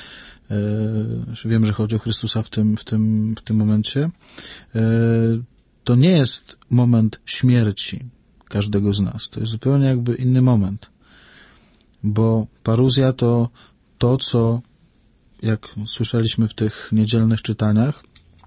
Wiem, że chodzi o Chrystusa w tym, w tym, w tym momencie. To nie jest moment śmierci każdego z nas. To jest zupełnie jakby inny moment. Bo paruzja to to, co jak słyszeliśmy w tych niedzielnych czytaniach,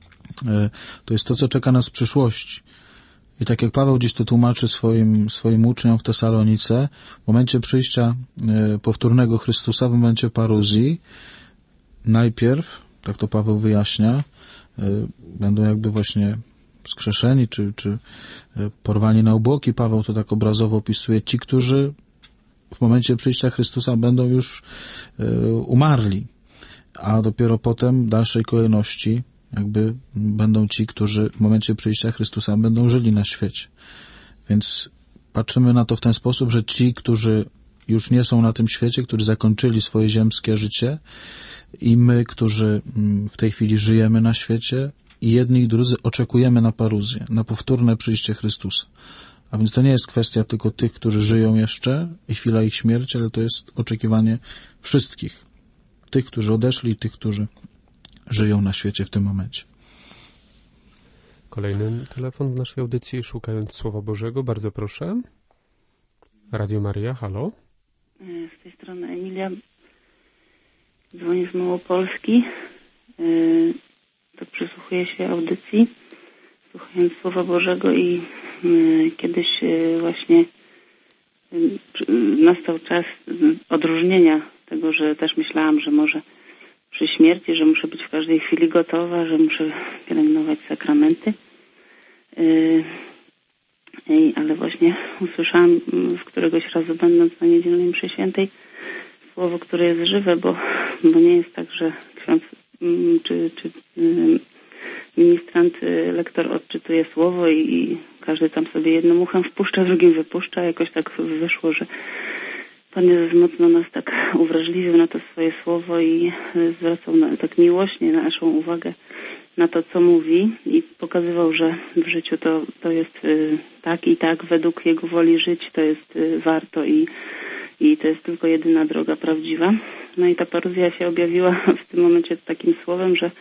to jest to, co czeka nas w przyszłości. I tak jak Paweł gdzieś to tłumaczy swoim, swoim uczniom w Tesalonice, w momencie przyjścia powtórnego Chrystusa, w momencie paruzji, najpierw, tak to Paweł wyjaśnia, będą jakby właśnie skrzeszeni, czy, czy porwani na obłoki. Paweł to tak obrazowo opisuje. Ci, którzy w momencie przyjścia Chrystusa będą już umarli, a dopiero potem w dalszej kolejności jakby będą ci, którzy w momencie przyjścia Chrystusa będą żyli na świecie. Więc patrzymy na to w ten sposób, że ci, którzy już nie są na tym świecie, którzy zakończyli swoje ziemskie życie, i my, którzy w tej chwili żyjemy na świecie, i jedni i drudzy oczekujemy na paruzję, na powtórne przyjście Chrystusa. A więc to nie jest kwestia tylko tych, którzy żyją jeszcze i chwila ich śmierci, ale to jest oczekiwanie wszystkich. Tych, którzy odeszli i tych, którzy żyją na świecie w tym momencie. Kolejny telefon w naszej audycji, szukając Słowa Bożego. Bardzo proszę. Radio Maria, halo. Z tej strony Emilia. Dzwonię z Małopolski. To przysłuchuję się audycji, słuchając Słowa Bożego i kiedyś właśnie nastał czas odróżnienia tego, że też myślałam, że może przy śmierci, że muszę być w każdej chwili gotowa, że muszę pielęgnować sakramenty. I, ale właśnie usłyszałam w któregoś razu, będąc na niedzielnej mszy świętej, słowo, które jest żywe, bo, bo nie jest tak, że ksiądz czy, czy ministrant, lektor odczytuje słowo i, i każdy tam sobie jednym uchem wpuszcza, drugim wypuszcza. Jakoś tak wyszło, że Pan Jezus mocno nas tak uwrażliwił na to swoje słowo i zwracał na, tak miłośnie naszą uwagę na to, co mówi i pokazywał, że w życiu to, to jest y, tak i tak, według Jego woli żyć to jest y, warto i, i to jest tylko jedyna droga prawdziwa. No i ta paruzja się objawiła w tym momencie takim słowem, że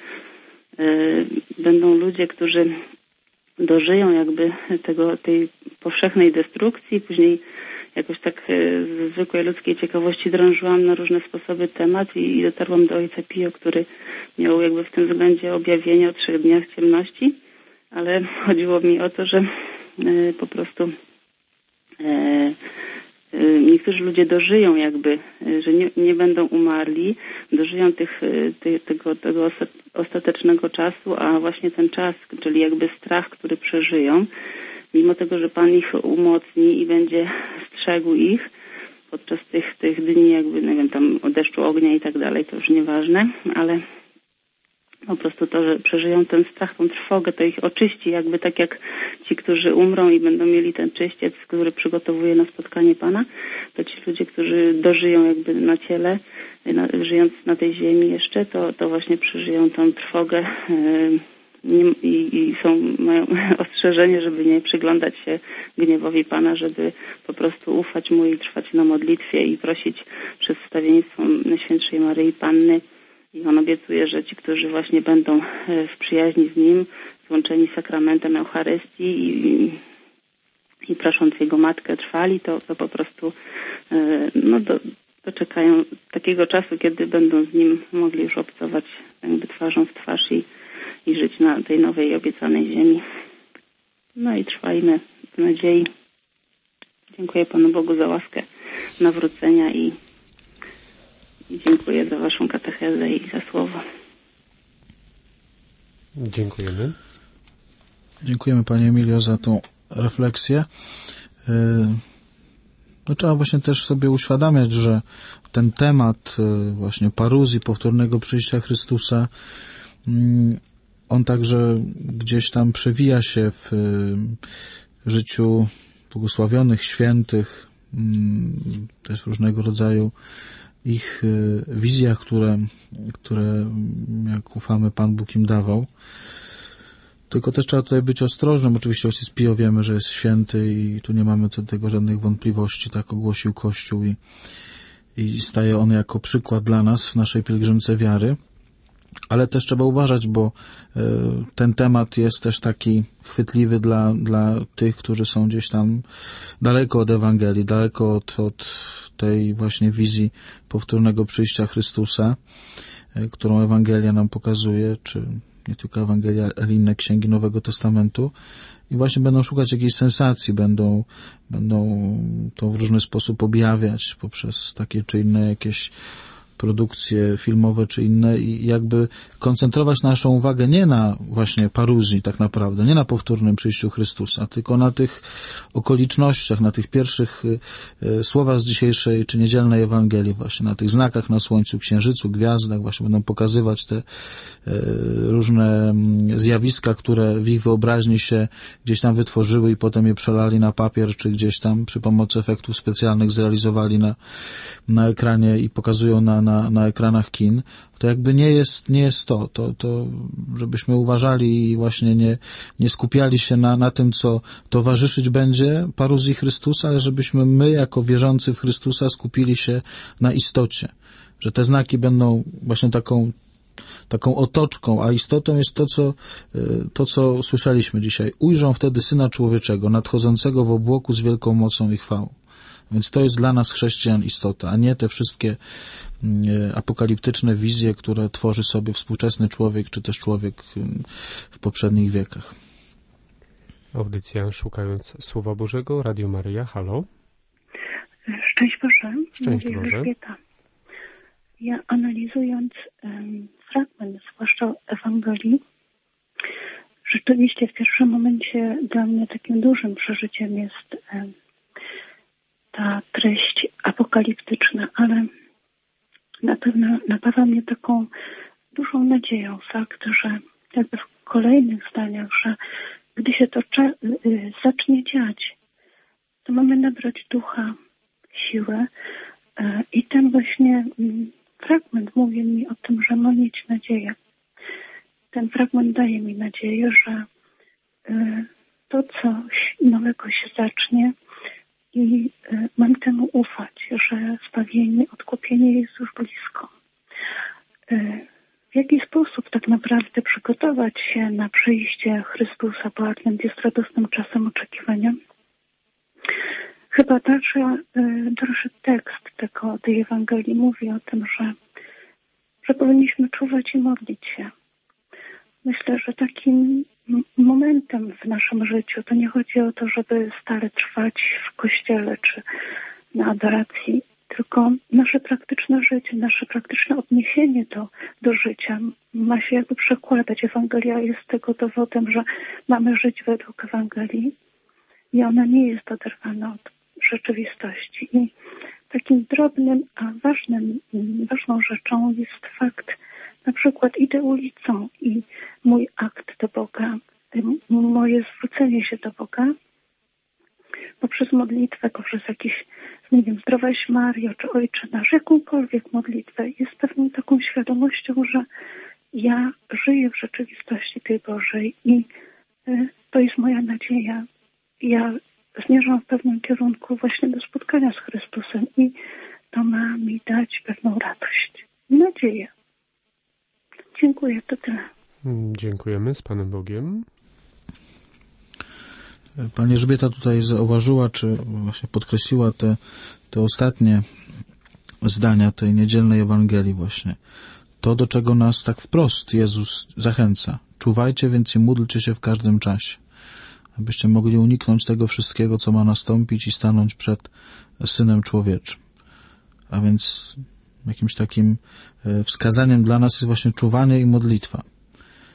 y, będą ludzie, którzy dożyją jakby tego, tej powszechnej destrukcji, później jakoś tak z zwykłej ludzkiej ciekawości drążyłam na różne sposoby temat i, i dotarłam do ojca Pio, który miał jakby w tym względzie objawienie o trzech dniach ciemności, ale chodziło mi o to, że e, po prostu e, e, niektórzy ludzie dożyją jakby, e, że nie, nie będą umarli, dożyją tych, ty, tego, tego ostatecznego czasu, a właśnie ten czas, czyli jakby strach, który przeżyją, mimo tego, że Pan ich umocni i będzie strzegł ich podczas tych, tych dni jakby, nie wiem, tam o deszczu ognia i tak dalej, to już nieważne, ale po prostu to, że przeżyją ten strach, tą trwogę, to ich oczyści jakby tak jak ci, którzy umrą i będą mieli ten czyściec, który przygotowuje na spotkanie Pana, to ci ludzie, którzy dożyją jakby na ciele, na, żyjąc na tej ziemi jeszcze, to, to właśnie przeżyją tą trwogę yy, Nie, i, i są, mają ostrzeżenie, żeby nie przyglądać się gniewowi Pana, żeby po prostu ufać Mu i trwać na modlitwie i prosić przez wstawiennictwo Najświętszej Maryi Panny. I On obiecuje, że ci, którzy właśnie będą w przyjaźni z Nim, złączeni sakramentem Eucharystii i, i prosząc Jego Matkę trwali, to, to po prostu no, do, doczekają takiego czasu, kiedy będą z Nim mogli już obcować jakby twarzą w twarz i i żyć na tej nowej obiecanej ziemi. No i trwajmy w nadziei. Dziękuję Panu Bogu za łaskę nawrócenia i, i dziękuję za Waszą katechezę i za słowo. Dziękujemy. Dziękujemy Panie Emilio za tą refleksję. No, trzeba właśnie też sobie uświadamiać, że ten temat właśnie paruzji, powtórnego przyjścia Chrystusa, on także gdzieś tam przewija się w życiu błogosławionych, świętych, też w różnego rodzaju ich wizjach, które, które jak ufamy, Pan Bóg im dawał. Tylko też trzeba tutaj być ostrożnym. Oczywiście ojciec Pio wiemy, że jest święty i tu nie mamy co do tego żadnych wątpliwości. Tak ogłosił Kościół i, i staje on jako przykład dla nas w naszej pielgrzymce wiary. Ale też trzeba uważać, bo y, ten temat jest też taki chwytliwy dla, dla tych, którzy są gdzieś tam daleko od Ewangelii, daleko od, od tej właśnie wizji powtórnego przyjścia Chrystusa, y, którą Ewangelia nam pokazuje, czy nie tylko Ewangelia, ale inne księgi Nowego Testamentu, i właśnie będą szukać jakiejś sensacji, będą, będą to w różny sposób objawiać poprzez takie czy inne jakieś produkcje filmowe czy inne i jakby koncentrować naszą uwagę nie na właśnie paruzji tak naprawdę, nie na powtórnym przyjściu Chrystusa, tylko na tych okolicznościach, na tych pierwszych y, słowach z dzisiejszej czy niedzielnej Ewangelii, właśnie na tych znakach na słońcu, księżycu, gwiazdach, właśnie będą pokazywać te y, różne zjawiska, które w ich wyobraźni się gdzieś tam wytworzyły i potem je przelali na papier, czy gdzieś tam przy pomocy efektów specjalnych zrealizowali na, na ekranie i pokazują na Na, na ekranach kin, to jakby nie jest, nie jest to, to, to żebyśmy uważali i właśnie nie, nie skupiali się na, na tym, co towarzyszyć będzie paruzji Chrystusa, ale żebyśmy my, jako wierzący w Chrystusa, skupili się na istocie, że te znaki będą właśnie taką, taką otoczką, a istotą jest to, co, to, co słyszeliśmy dzisiaj. Ujrzą wtedy Syna Człowieczego, nadchodzącego w obłoku z wielką mocą i chwałą. Więc to jest dla nas chrześcijan istota, a nie te wszystkie apokaliptyczne wizje, które tworzy sobie współczesny człowiek, czy też człowiek w poprzednich wiekach. Audycja Szukając Słowa Bożego, Radio Maryja, halo. Szczęść Boże. Szczęść Boże. Elżbieta. Ja analizując um, fragment, zwłaszcza Ewangelii, rzeczywiście w pierwszym momencie dla mnie takim dużym przeżyciem jest um, ta treść apokaliptyczna, ale na pewno napawa mnie taką dużą nadzieją fakt, że jakby w kolejnych zdaniach, że gdy się to cza- y, zacznie dziać, to mamy nabrać ducha, siłę y, i ten właśnie y, fragment mówi mi o tym, że mam mieć nadzieję. Ten fragment daje mi nadzieję, że y, to coś nowego się zacznie i y, mam temu ufać, że zbawienie, odkupienie jest już blisko. Y, w jaki sposób tak naprawdę przygotować się na przyjście Chrystusa, bo Adwent jest radosnym czasem oczekiwania? Chyba dalszy, y, dalszy tekst tego, tej Ewangelii mówi o tym, że, że powinniśmy czuwać i modlić się. Myślę, że takim momentem w naszym życiu to nie chodzi o to, żeby stale trwać w kościele czy na adoracji, tylko nasze praktyczne życie, nasze praktyczne odniesienie do, do życia ma się jakby przekładać. Ewangelia jest tego dowodem, że mamy żyć według Ewangelii i ona nie jest oderwana od rzeczywistości. I takim drobnym, a ważnym, ważną rzeczą jest fakt, na przykład idę ulicą i mój akt do Boga, moje zwrócenie się do Boga poprzez modlitwę, poprzez jakieś, nie wiem, Zdrowaś Mario, czy Ojcze Nasz, jakąkolwiek modlitwę, jest pewną taką świadomością, że ja żyję w rzeczywistości tej Bożej i y, to jest moja nadzieja. Ja zmierzam w pewnym kierunku właśnie do spotkania z Chrystusem i to ma mi dać pewną radość, nadzieję. Dziękuję, to tyle. Dziękujemy, z Panem Bogiem. Pani Elżbieta tutaj zauważyła, czy właśnie podkreśliła te, te ostatnie zdania tej niedzielnej Ewangelii właśnie. To, do czego nas tak wprost Jezus zachęca. Czuwajcie więc i módlcie się w każdym czasie, abyście mogli uniknąć tego wszystkiego, co ma nastąpić i stanąć przed Synem Człowieczym. A więc jakimś takim wskazaniem dla nas jest właśnie czuwanie i modlitwa.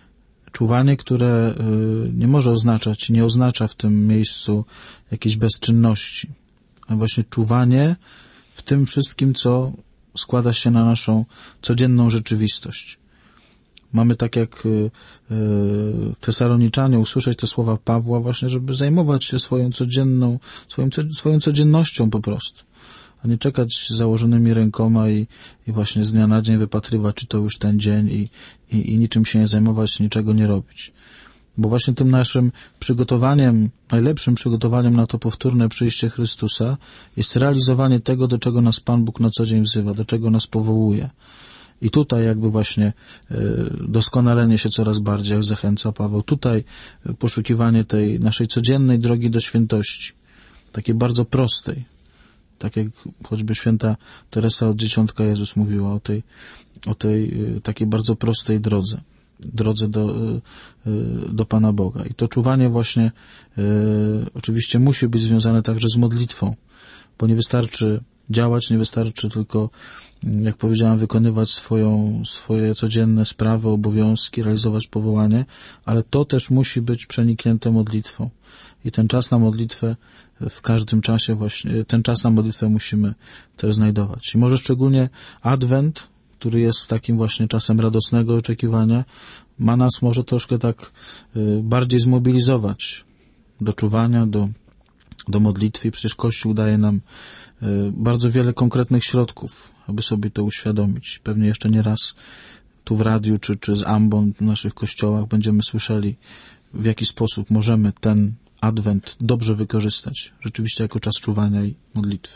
Czuwanie, które nie może oznaczać, nie oznacza w tym miejscu jakiejś bezczynności, a właśnie czuwanie w tym wszystkim, co składa się na naszą codzienną rzeczywistość. Mamy tak jak Tesaloniczanie usłyszeć te słowa Pawła właśnie, żeby zajmować się swoją codzienną, swoją, swoją codziennością po prostu, a nie czekać z założonymi rękoma i, i właśnie z dnia na dzień wypatrywać, czy to już ten dzień i, i, i niczym się nie zajmować, niczego nie robić. Bo właśnie tym naszym przygotowaniem, najlepszym przygotowaniem na to powtórne przyjście Chrystusa jest realizowanie tego, do czego nas Pan Bóg na co dzień wzywa, do czego nas powołuje. I tutaj jakby właśnie doskonalenie się coraz bardziej, jak zachęca Paweł, tutaj poszukiwanie tej naszej codziennej drogi do świętości, takiej bardzo prostej, tak jak choćby święta Teresa od Dzieciątka Jezus mówiła o tej, o tej takiej bardzo prostej drodze, drodze do, do Pana Boga. I to czuwanie właśnie oczywiście musi być związane także z modlitwą, bo nie wystarczy działać, nie wystarczy tylko, jak powiedziałem, wykonywać swoją, swoje codzienne sprawy, obowiązki, realizować powołanie, ale to też musi być przeniknięte modlitwą. I ten czas na modlitwę w każdym czasie właśnie, ten czas na modlitwę musimy też znajdować. I może szczególnie Adwent, który jest takim właśnie czasem radosnego oczekiwania, ma nas może troszkę tak bardziej zmobilizować do czuwania, do, do modlitwy. I przecież Kościół daje nam bardzo wiele konkretnych środków, aby sobie to uświadomić. Pewnie jeszcze nie raz tu w radiu czy, czy z ambon w naszych kościołach będziemy słyszeli, w jaki sposób możemy ten Adwent dobrze wykorzystać, rzeczywiście jako czas czuwania i modlitwy.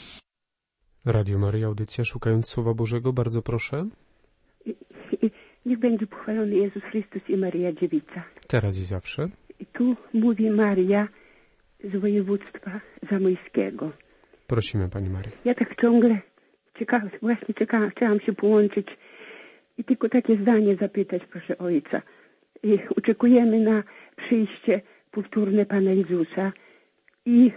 Radio Maryja, audycja Szukając Słowa Bożego. Bardzo proszę. Niech będzie pochwalony Jezus Chrystus i Maryja Dziewica. Teraz i zawsze. I tu mówi Maria z województwa zamojskiego. Prosimy, Pani Maryjo. Ja tak ciągle ciekawa, właśnie ciekawa, chciałam się połączyć i tylko takie zdanie zapytać, proszę Ojca. I oczekujemy na przyjście powtórne Pana Jezusa i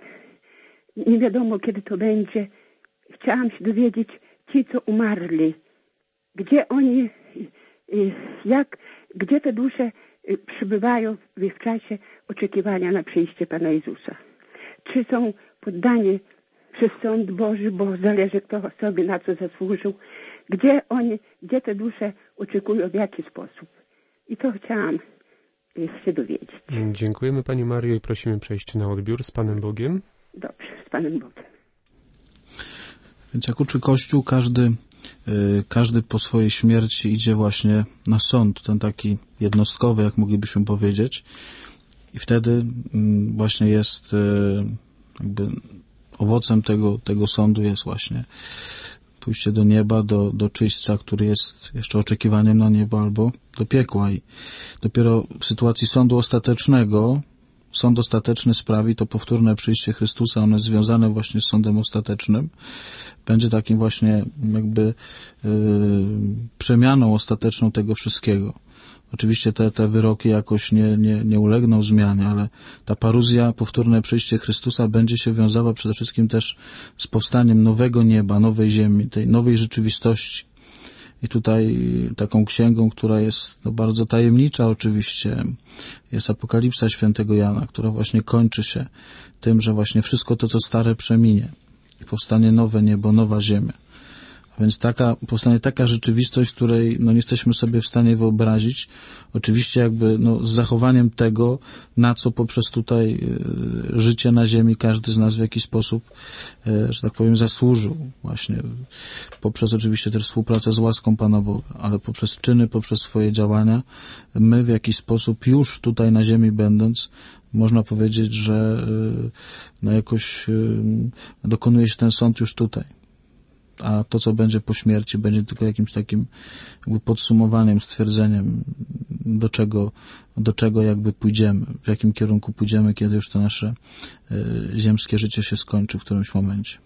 nie wiadomo, kiedy to będzie. Chciałam się dowiedzieć, ci, co umarli, gdzie oni, jak, gdzie te dusze przybywają w czasie oczekiwania na przyjście Pana Jezusa. Czy są poddani przez sąd Boży, bo zależy, kto sobie na co zasłużył, gdzie oni, gdzie te dusze oczekują, w jaki sposób. I to chciałam się dowiedzieć. Dziękujemy Pani Mario i prosimy przejść na odbiór z Panem Bogiem. Dobrze, z Panem Bogiem. Więc jak uczy Kościół, każdy, każdy po swojej śmierci idzie właśnie na sąd, ten taki jednostkowy, jak moglibyśmy powiedzieć. I wtedy właśnie jest jakby owocem tego, tego sądu jest właśnie pójście do nieba, do, do czyśćca, który jest jeszcze oczekiwaniem na niebo, albo do piekła. I dopiero w sytuacji sądu ostatecznego, sąd ostateczny sprawi, to powtórne przyjście Chrystusa, ono jest związane właśnie z sądem ostatecznym, będzie takim właśnie jakby yy, przemianą ostateczną tego wszystkiego. Oczywiście te, te wyroki jakoś nie, nie, nie ulegną zmianie, ale ta paruzja, powtórne przyjście Chrystusa będzie się wiązała przede wszystkim też z powstaniem nowego nieba, nowej ziemi, tej nowej rzeczywistości. I tutaj taką księgą, która jest no, bardzo tajemnicza oczywiście, jest Apokalipsa świętego Jana, która właśnie kończy się tym, że właśnie wszystko to, co stare, przeminie i powstanie nowe niebo, nowa ziemia. A więc taka, powstanie taka rzeczywistość, której no, nie jesteśmy sobie w stanie wyobrazić. Oczywiście jakby no, z zachowaniem tego, na co poprzez tutaj e, życie na ziemi każdy z nas w jakiś sposób, e, że tak powiem, zasłużył. Właśnie poprzez oczywiście też współpracę z łaską Pana Boga, ale poprzez czyny, poprzez swoje działania, my w jakiś sposób już tutaj na ziemi będąc, można powiedzieć, że e, no, jakoś e, dokonuje się ten sąd już tutaj. A to, co będzie po śmierci, będzie tylko jakimś takim jakby podsumowaniem, stwierdzeniem, do czego, do czego jakby pójdziemy, w jakim kierunku pójdziemy, kiedy już to nasze y, ziemskie życie się skończy w którymś momencie.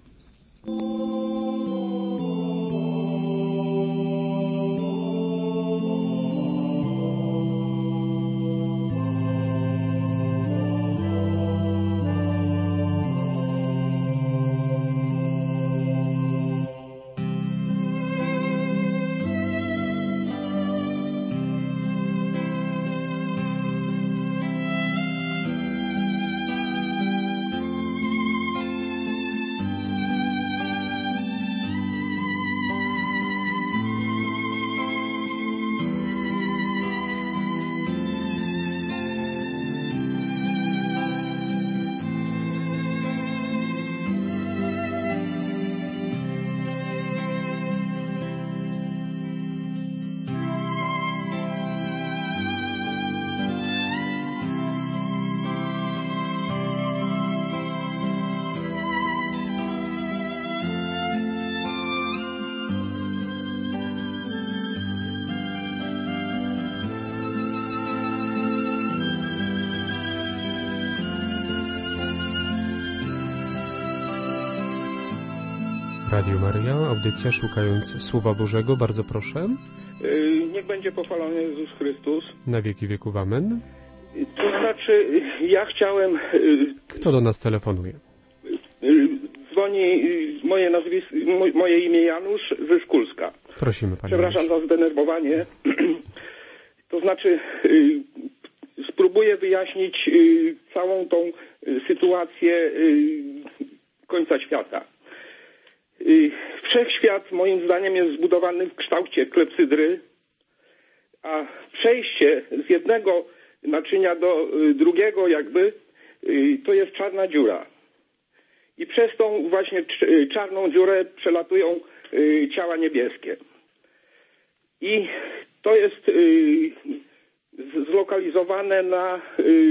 Radio Maria, audycja Szukając Słowa Bożego. Bardzo proszę. Niech będzie pochwalony Jezus Chrystus. Na wieki wieków, amen. To znaczy, ja chciałem... Kto do nas telefonuje? Dzwoni moje nazwisko, moje imię Janusz ze Skulska. Prosimy, panie Przepraszam Janusz. za zdenerwowanie. To znaczy, spróbuję wyjaśnić całą tą sytuację końca świata. Wszechświat moim zdaniem jest zbudowany w kształcie klepsydry, a przejście z jednego naczynia do drugiego jakby to jest czarna dziura. I przez tą właśnie czarną dziurę przelatują ciała niebieskie. I to jest zlokalizowane na,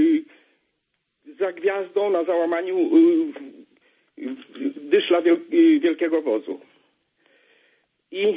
za gwiazdą, na załamaniu dyszla wielkiego wozu. I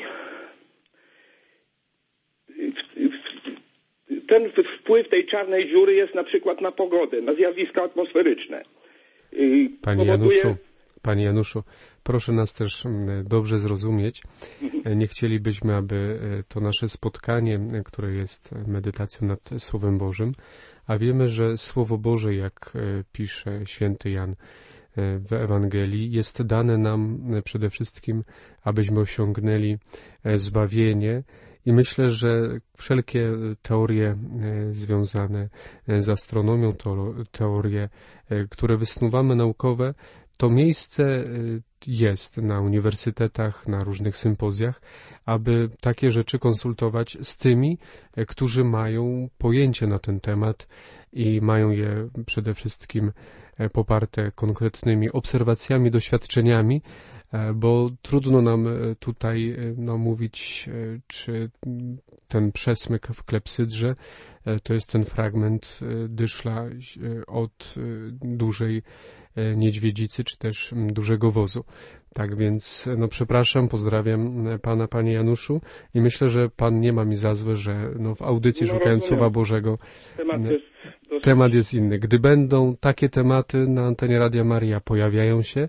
ten wpływ tej czarnej dziury jest na przykład na pogodę, na zjawiska atmosferyczne. Panie Januszu, Panie Januszu, proszę nas też dobrze zrozumieć. Nie chcielibyśmy, aby to nasze spotkanie, które jest medytacją nad Słowem Bożym, a wiemy, że Słowo Boże, jak pisze święty Jan w Ewangelii, jest dane nam przede wszystkim, abyśmy osiągnęli zbawienie. I myślę, że wszelkie teorie związane z astronomią, teorie, które wysnuwamy naukowe, to miejsce jest na uniwersytetach, na różnych sympozjach, aby takie rzeczy konsultować z tymi, którzy mają pojęcie na ten temat i mają je przede wszystkim poparte konkretnymi obserwacjami, doświadczeniami, bo trudno nam tutaj no, mówić, czy ten przesmyk w klepsydrze to jest ten fragment dyszla od dużej niedźwiedzicy, czy też dużego wozu. Tak więc, no przepraszam, pozdrawiam pana, panie Januszu, i myślę, że pan nie ma mi za złe, że no, w audycji no, Szukając Słowa Bożego temat jest, dosyć... temat jest inny. Gdy będą takie tematy na antenie Radia Maria pojawiają się,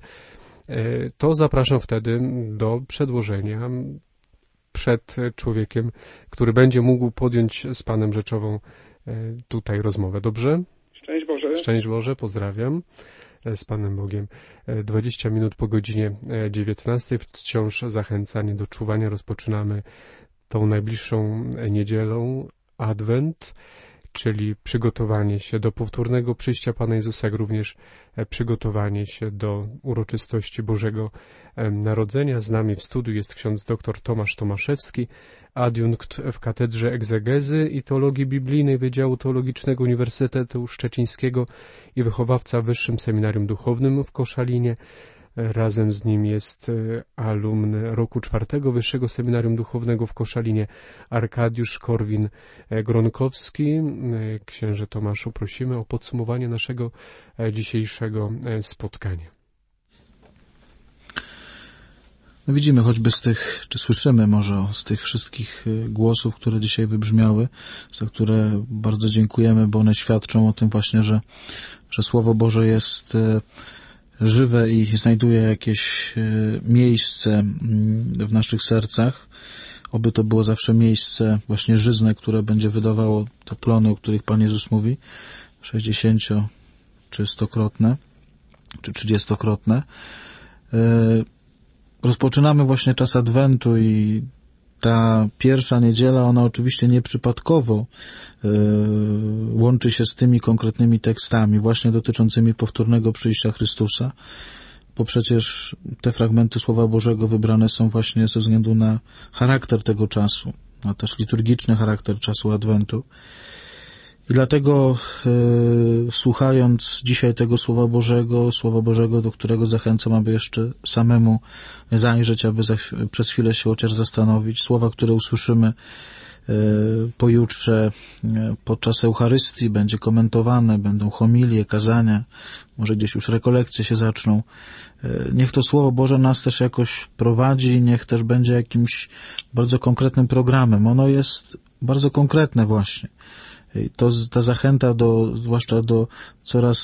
to zapraszam wtedy do przedłożenia przed człowiekiem, który będzie mógł podjąć z panem rzeczową tutaj rozmowę. Dobrze? Szczęść Boże. Szczęść Boże, pozdrawiam. Z Panem Bogiem. dwadzieścia minut po godzinie dziewiętnastej. Wciąż zachęcanie do czuwania. Rozpoczynamy tą najbliższą niedzielą Adwent, czyli przygotowanie się do powtórnego przyjścia Pana Jezusa, jak również przygotowanie się do uroczystości Bożego Narodzenia. Z nami w studiu jest ksiądz dr Tomasz Tomaszewski, adiunkt w Katedrze Egzegezy i Teologii Biblijnej Wydziału Teologicznego Uniwersytetu Szczecińskiego i wychowawca w Wyższym Seminarium Duchownym w Koszalinie. Razem z nim jest alumn roku czwartego Wyższego Seminarium Duchownego w Koszalinie Arkadiusz Korwin-Gronkowski. Księże Tomaszu, prosimy o podsumowanie naszego dzisiejszego spotkania. No widzimy choćby z tych, czy słyszymy może z tych wszystkich głosów, które dzisiaj wybrzmiały, za które bardzo dziękujemy, bo one świadczą o tym właśnie, że, że Słowo Boże jest żywe i znajduje jakieś miejsce w naszych sercach. Oby to było zawsze miejsce właśnie żyzne, które będzie wydawało te plony, o których Pan Jezus mówi, sześćdziesięcio czy stokrotne, czy trzydziestokrotne. Rozpoczynamy właśnie czas Adwentu i ta pierwsza niedziela, ona oczywiście nieprzypadkowo yy, łączy się z tymi konkretnymi tekstami właśnie dotyczącymi powtórnego przyjścia Chrystusa, bo przecież te fragmenty Słowa Bożego wybrane są właśnie ze względu na charakter tego czasu, na też liturgiczny charakter czasu Adwentu. I dlatego yy, słuchając dzisiaj tego Słowa Bożego, Słowa Bożego, do którego zachęcam, aby jeszcze samemu zajrzeć, aby za, przez chwilę się chociaż zastanowić, słowa, które usłyszymy yy, pojutrze yy, podczas Eucharystii, będzie komentowane, będą homilie, kazania, może gdzieś już rekolekcje się zaczną. Yy, niech to Słowo Boże nas też jakoś prowadzi, niech też będzie jakimś bardzo konkretnym programem. Ono jest bardzo konkretne właśnie. To, ta zachęta do, zwłaszcza do coraz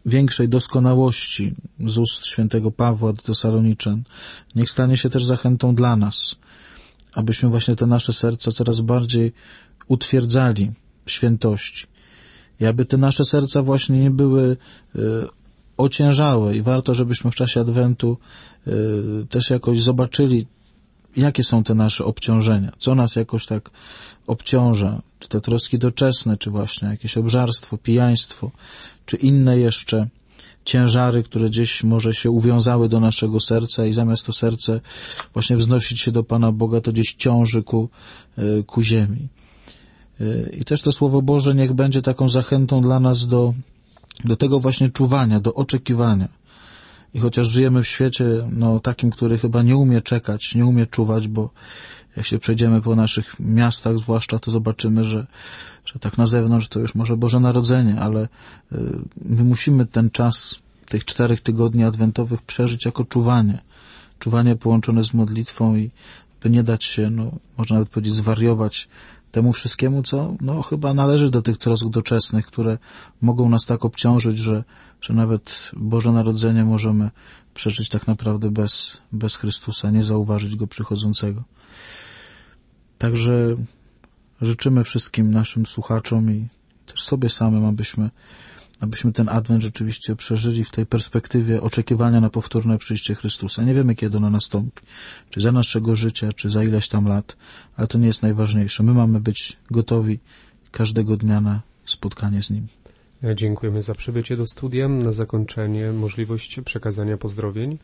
większej doskonałości z ust świętego Pawła do Tesaloniczan, niech stanie się też zachętą dla nas, abyśmy właśnie te nasze serca coraz bardziej utwierdzali w świętości i aby te nasze serca właśnie nie były y, ociężałe i warto, żebyśmy w czasie Adwentu y, też jakoś zobaczyli, jakie są te nasze obciążenia, co nas jakoś tak obciąża, czy te troski doczesne, czy właśnie jakieś obżarstwo, pijaństwo, czy inne jeszcze ciężary, które gdzieś może się uwiązały do naszego serca i zamiast to serce właśnie wznosić się do Pana Boga, to gdzieś ciąży ku, ku ziemi. I też to Słowo Boże niech będzie taką zachętą dla nas do, do tego właśnie czuwania, do oczekiwania. I chociaż żyjemy w świecie, no, takim, który chyba nie umie czekać, nie umie czuwać, bo jak się przejdziemy po naszych miastach zwłaszcza, to zobaczymy, że, że tak na zewnątrz to już może Boże Narodzenie, ale y, my musimy ten czas tych czterech tygodni adwentowych przeżyć jako czuwanie. Czuwanie połączone z modlitwą i by nie dać się, no, można nawet powiedzieć, zwariować temu wszystkiemu, co no, chyba należy do tych trosk doczesnych, które mogą nas tak obciążyć, że, że nawet Boże Narodzenie możemy przeżyć tak naprawdę bez, bez Chrystusa, nie zauważyć Go przychodzącego. Także życzymy wszystkim naszym słuchaczom i też sobie samym, abyśmy, abyśmy ten Adwent rzeczywiście przeżyli w tej perspektywie oczekiwania na powtórne przyjście Chrystusa. Nie wiemy, kiedy ono nastąpi, czy za naszego życia, czy za ileś tam lat, ale to nie jest najważniejsze. My mamy być gotowi każdego dnia na spotkanie z Nim. Dziękujemy za przybycie do studia. Na zakończenie możliwość przekazania pozdrowień.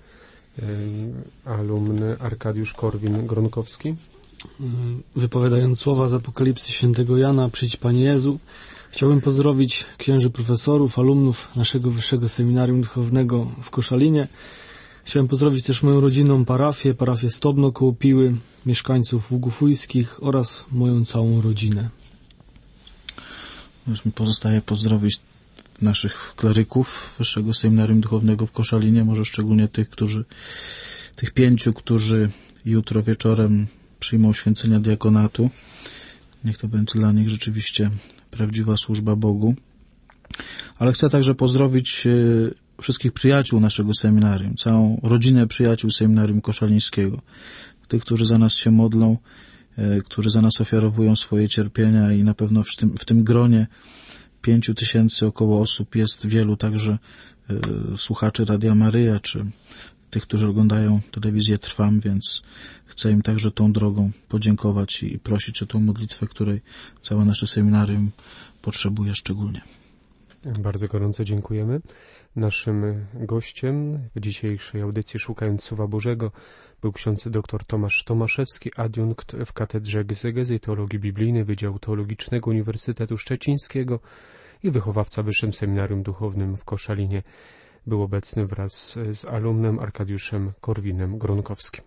Alumny Arkadiusz Korwin-Gronkowski. Wypowiadając słowa z Apokalipsy świętego Jana, przyjdź Panie Jezu, chciałbym pozdrowić księży profesorów, alumnów naszego Wyższego Seminarium Duchownego w Koszalinie. Chciałem pozdrowić też moją rodzinną parafię, parafię Stobno koło Piły, mieszkańców Ługów Ujskich oraz moją całą rodzinę. Już mi pozostaje pozdrowić naszych kleryków Wyższego Seminarium Duchownego w Koszalinie, może szczególnie tych, którzy, tych pięciu, którzy jutro wieczorem przyjmą święcenia diakonatu. Niech to będzie dla nich rzeczywiście prawdziwa służba Bogu. Ale chcę także pozdrowić wszystkich przyjaciół naszego seminarium, całą rodzinę przyjaciół Seminarium Koszalińskiego, tych, którzy za nas się modlą, którzy za nas ofiarowują swoje cierpienia i na pewno w tym, w tym gronie pięciu tysięcy około osób jest wielu także y, słuchaczy Radia Maryja, czy tych, którzy oglądają telewizję Trwam, więc chcę im także tą drogą podziękować i, i prosić o tą modlitwę, której całe nasze seminarium potrzebuje szczególnie. Bardzo gorąco dziękujemy. Naszym gościem w dzisiejszej audycji Szukając Słowa Bożego był ksiądz dr Tomasz Tomaszewski, adiunkt w Katedrze Egzegezy i Teologii Biblijnej Wydziału Teologicznego Uniwersytetu Szczecińskiego i wychowawca w Wyższym Seminarium Duchownym w Koszalinie. Był obecny wraz z alumnem Arkadiuszem Korwinem-Gronkowskim.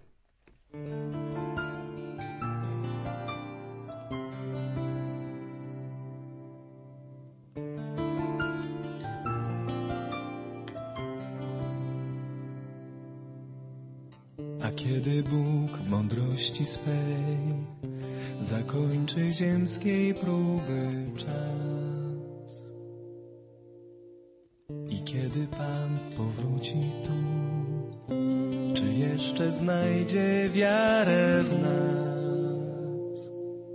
A kiedy Bóg w mądrości swej zakończy ziemskiej próby czas i kiedy Pan powróci tu, czy jeszcze znajdzie wiarę w nas?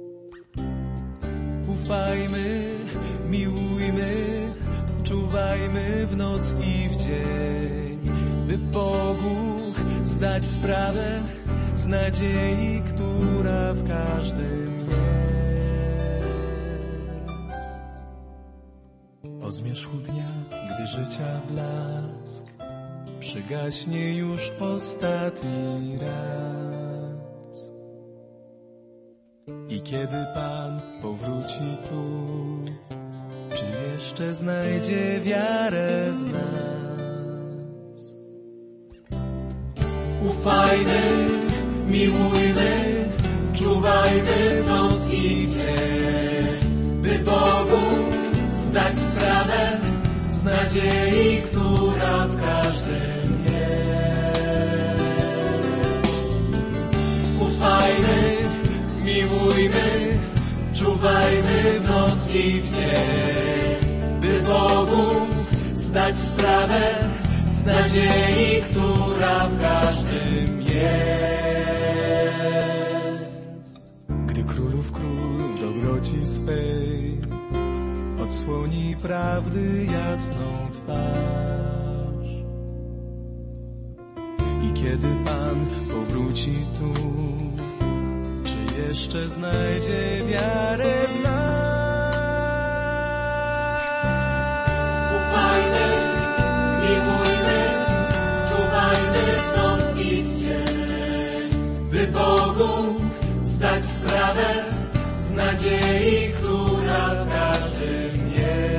Ufajmy, miłujmy, czuwajmy w noc i w dzień, by Bogu zdać sprawę z nadziei, która w każdym jest. O zmierzchu dnia, gdy życia blask przygaśnie już ostatni raz i kiedy Pan powróci tu, czy jeszcze znajdzie wiarę w nas? Ufajmy, miłujmy, czuwajmy w noc i w dzień, by Bogu zdać sprawę z nadziei, która w każdym jest. Ufajmy, miłujmy, czuwajmy w noc i w dzień, by Bogu zdać zdać sprawę z nadziei, która w każdym jest. Gdy królów król w dobroci swej odsłoni prawdy jasną twarz i kiedy Pan powróci tu, czy jeszcze znajdzie wiarę w nas? Ufajmy, miłujmy, czuwajmy w noc i w dzień, by Bogu zdać sprawę z nadziei, która w każdym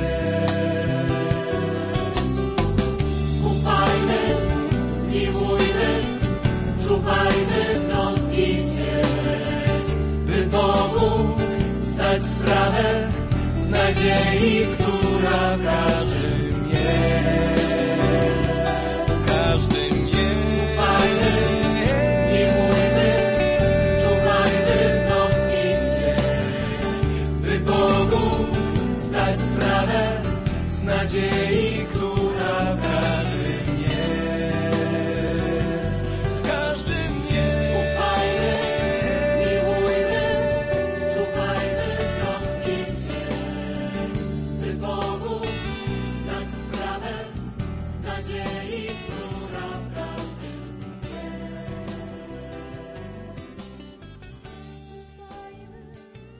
jest. Ufajmy, miłujmy, czuwajmy w noc i w dzień, by Bogu zdać sprawę z nadziei, która w każdym jest. W każdym jest. Ufajmy, miłujmy, czuwajmy w noc i w dzień, by Bogu zdać sprawę z nadziei, która w każdym jest.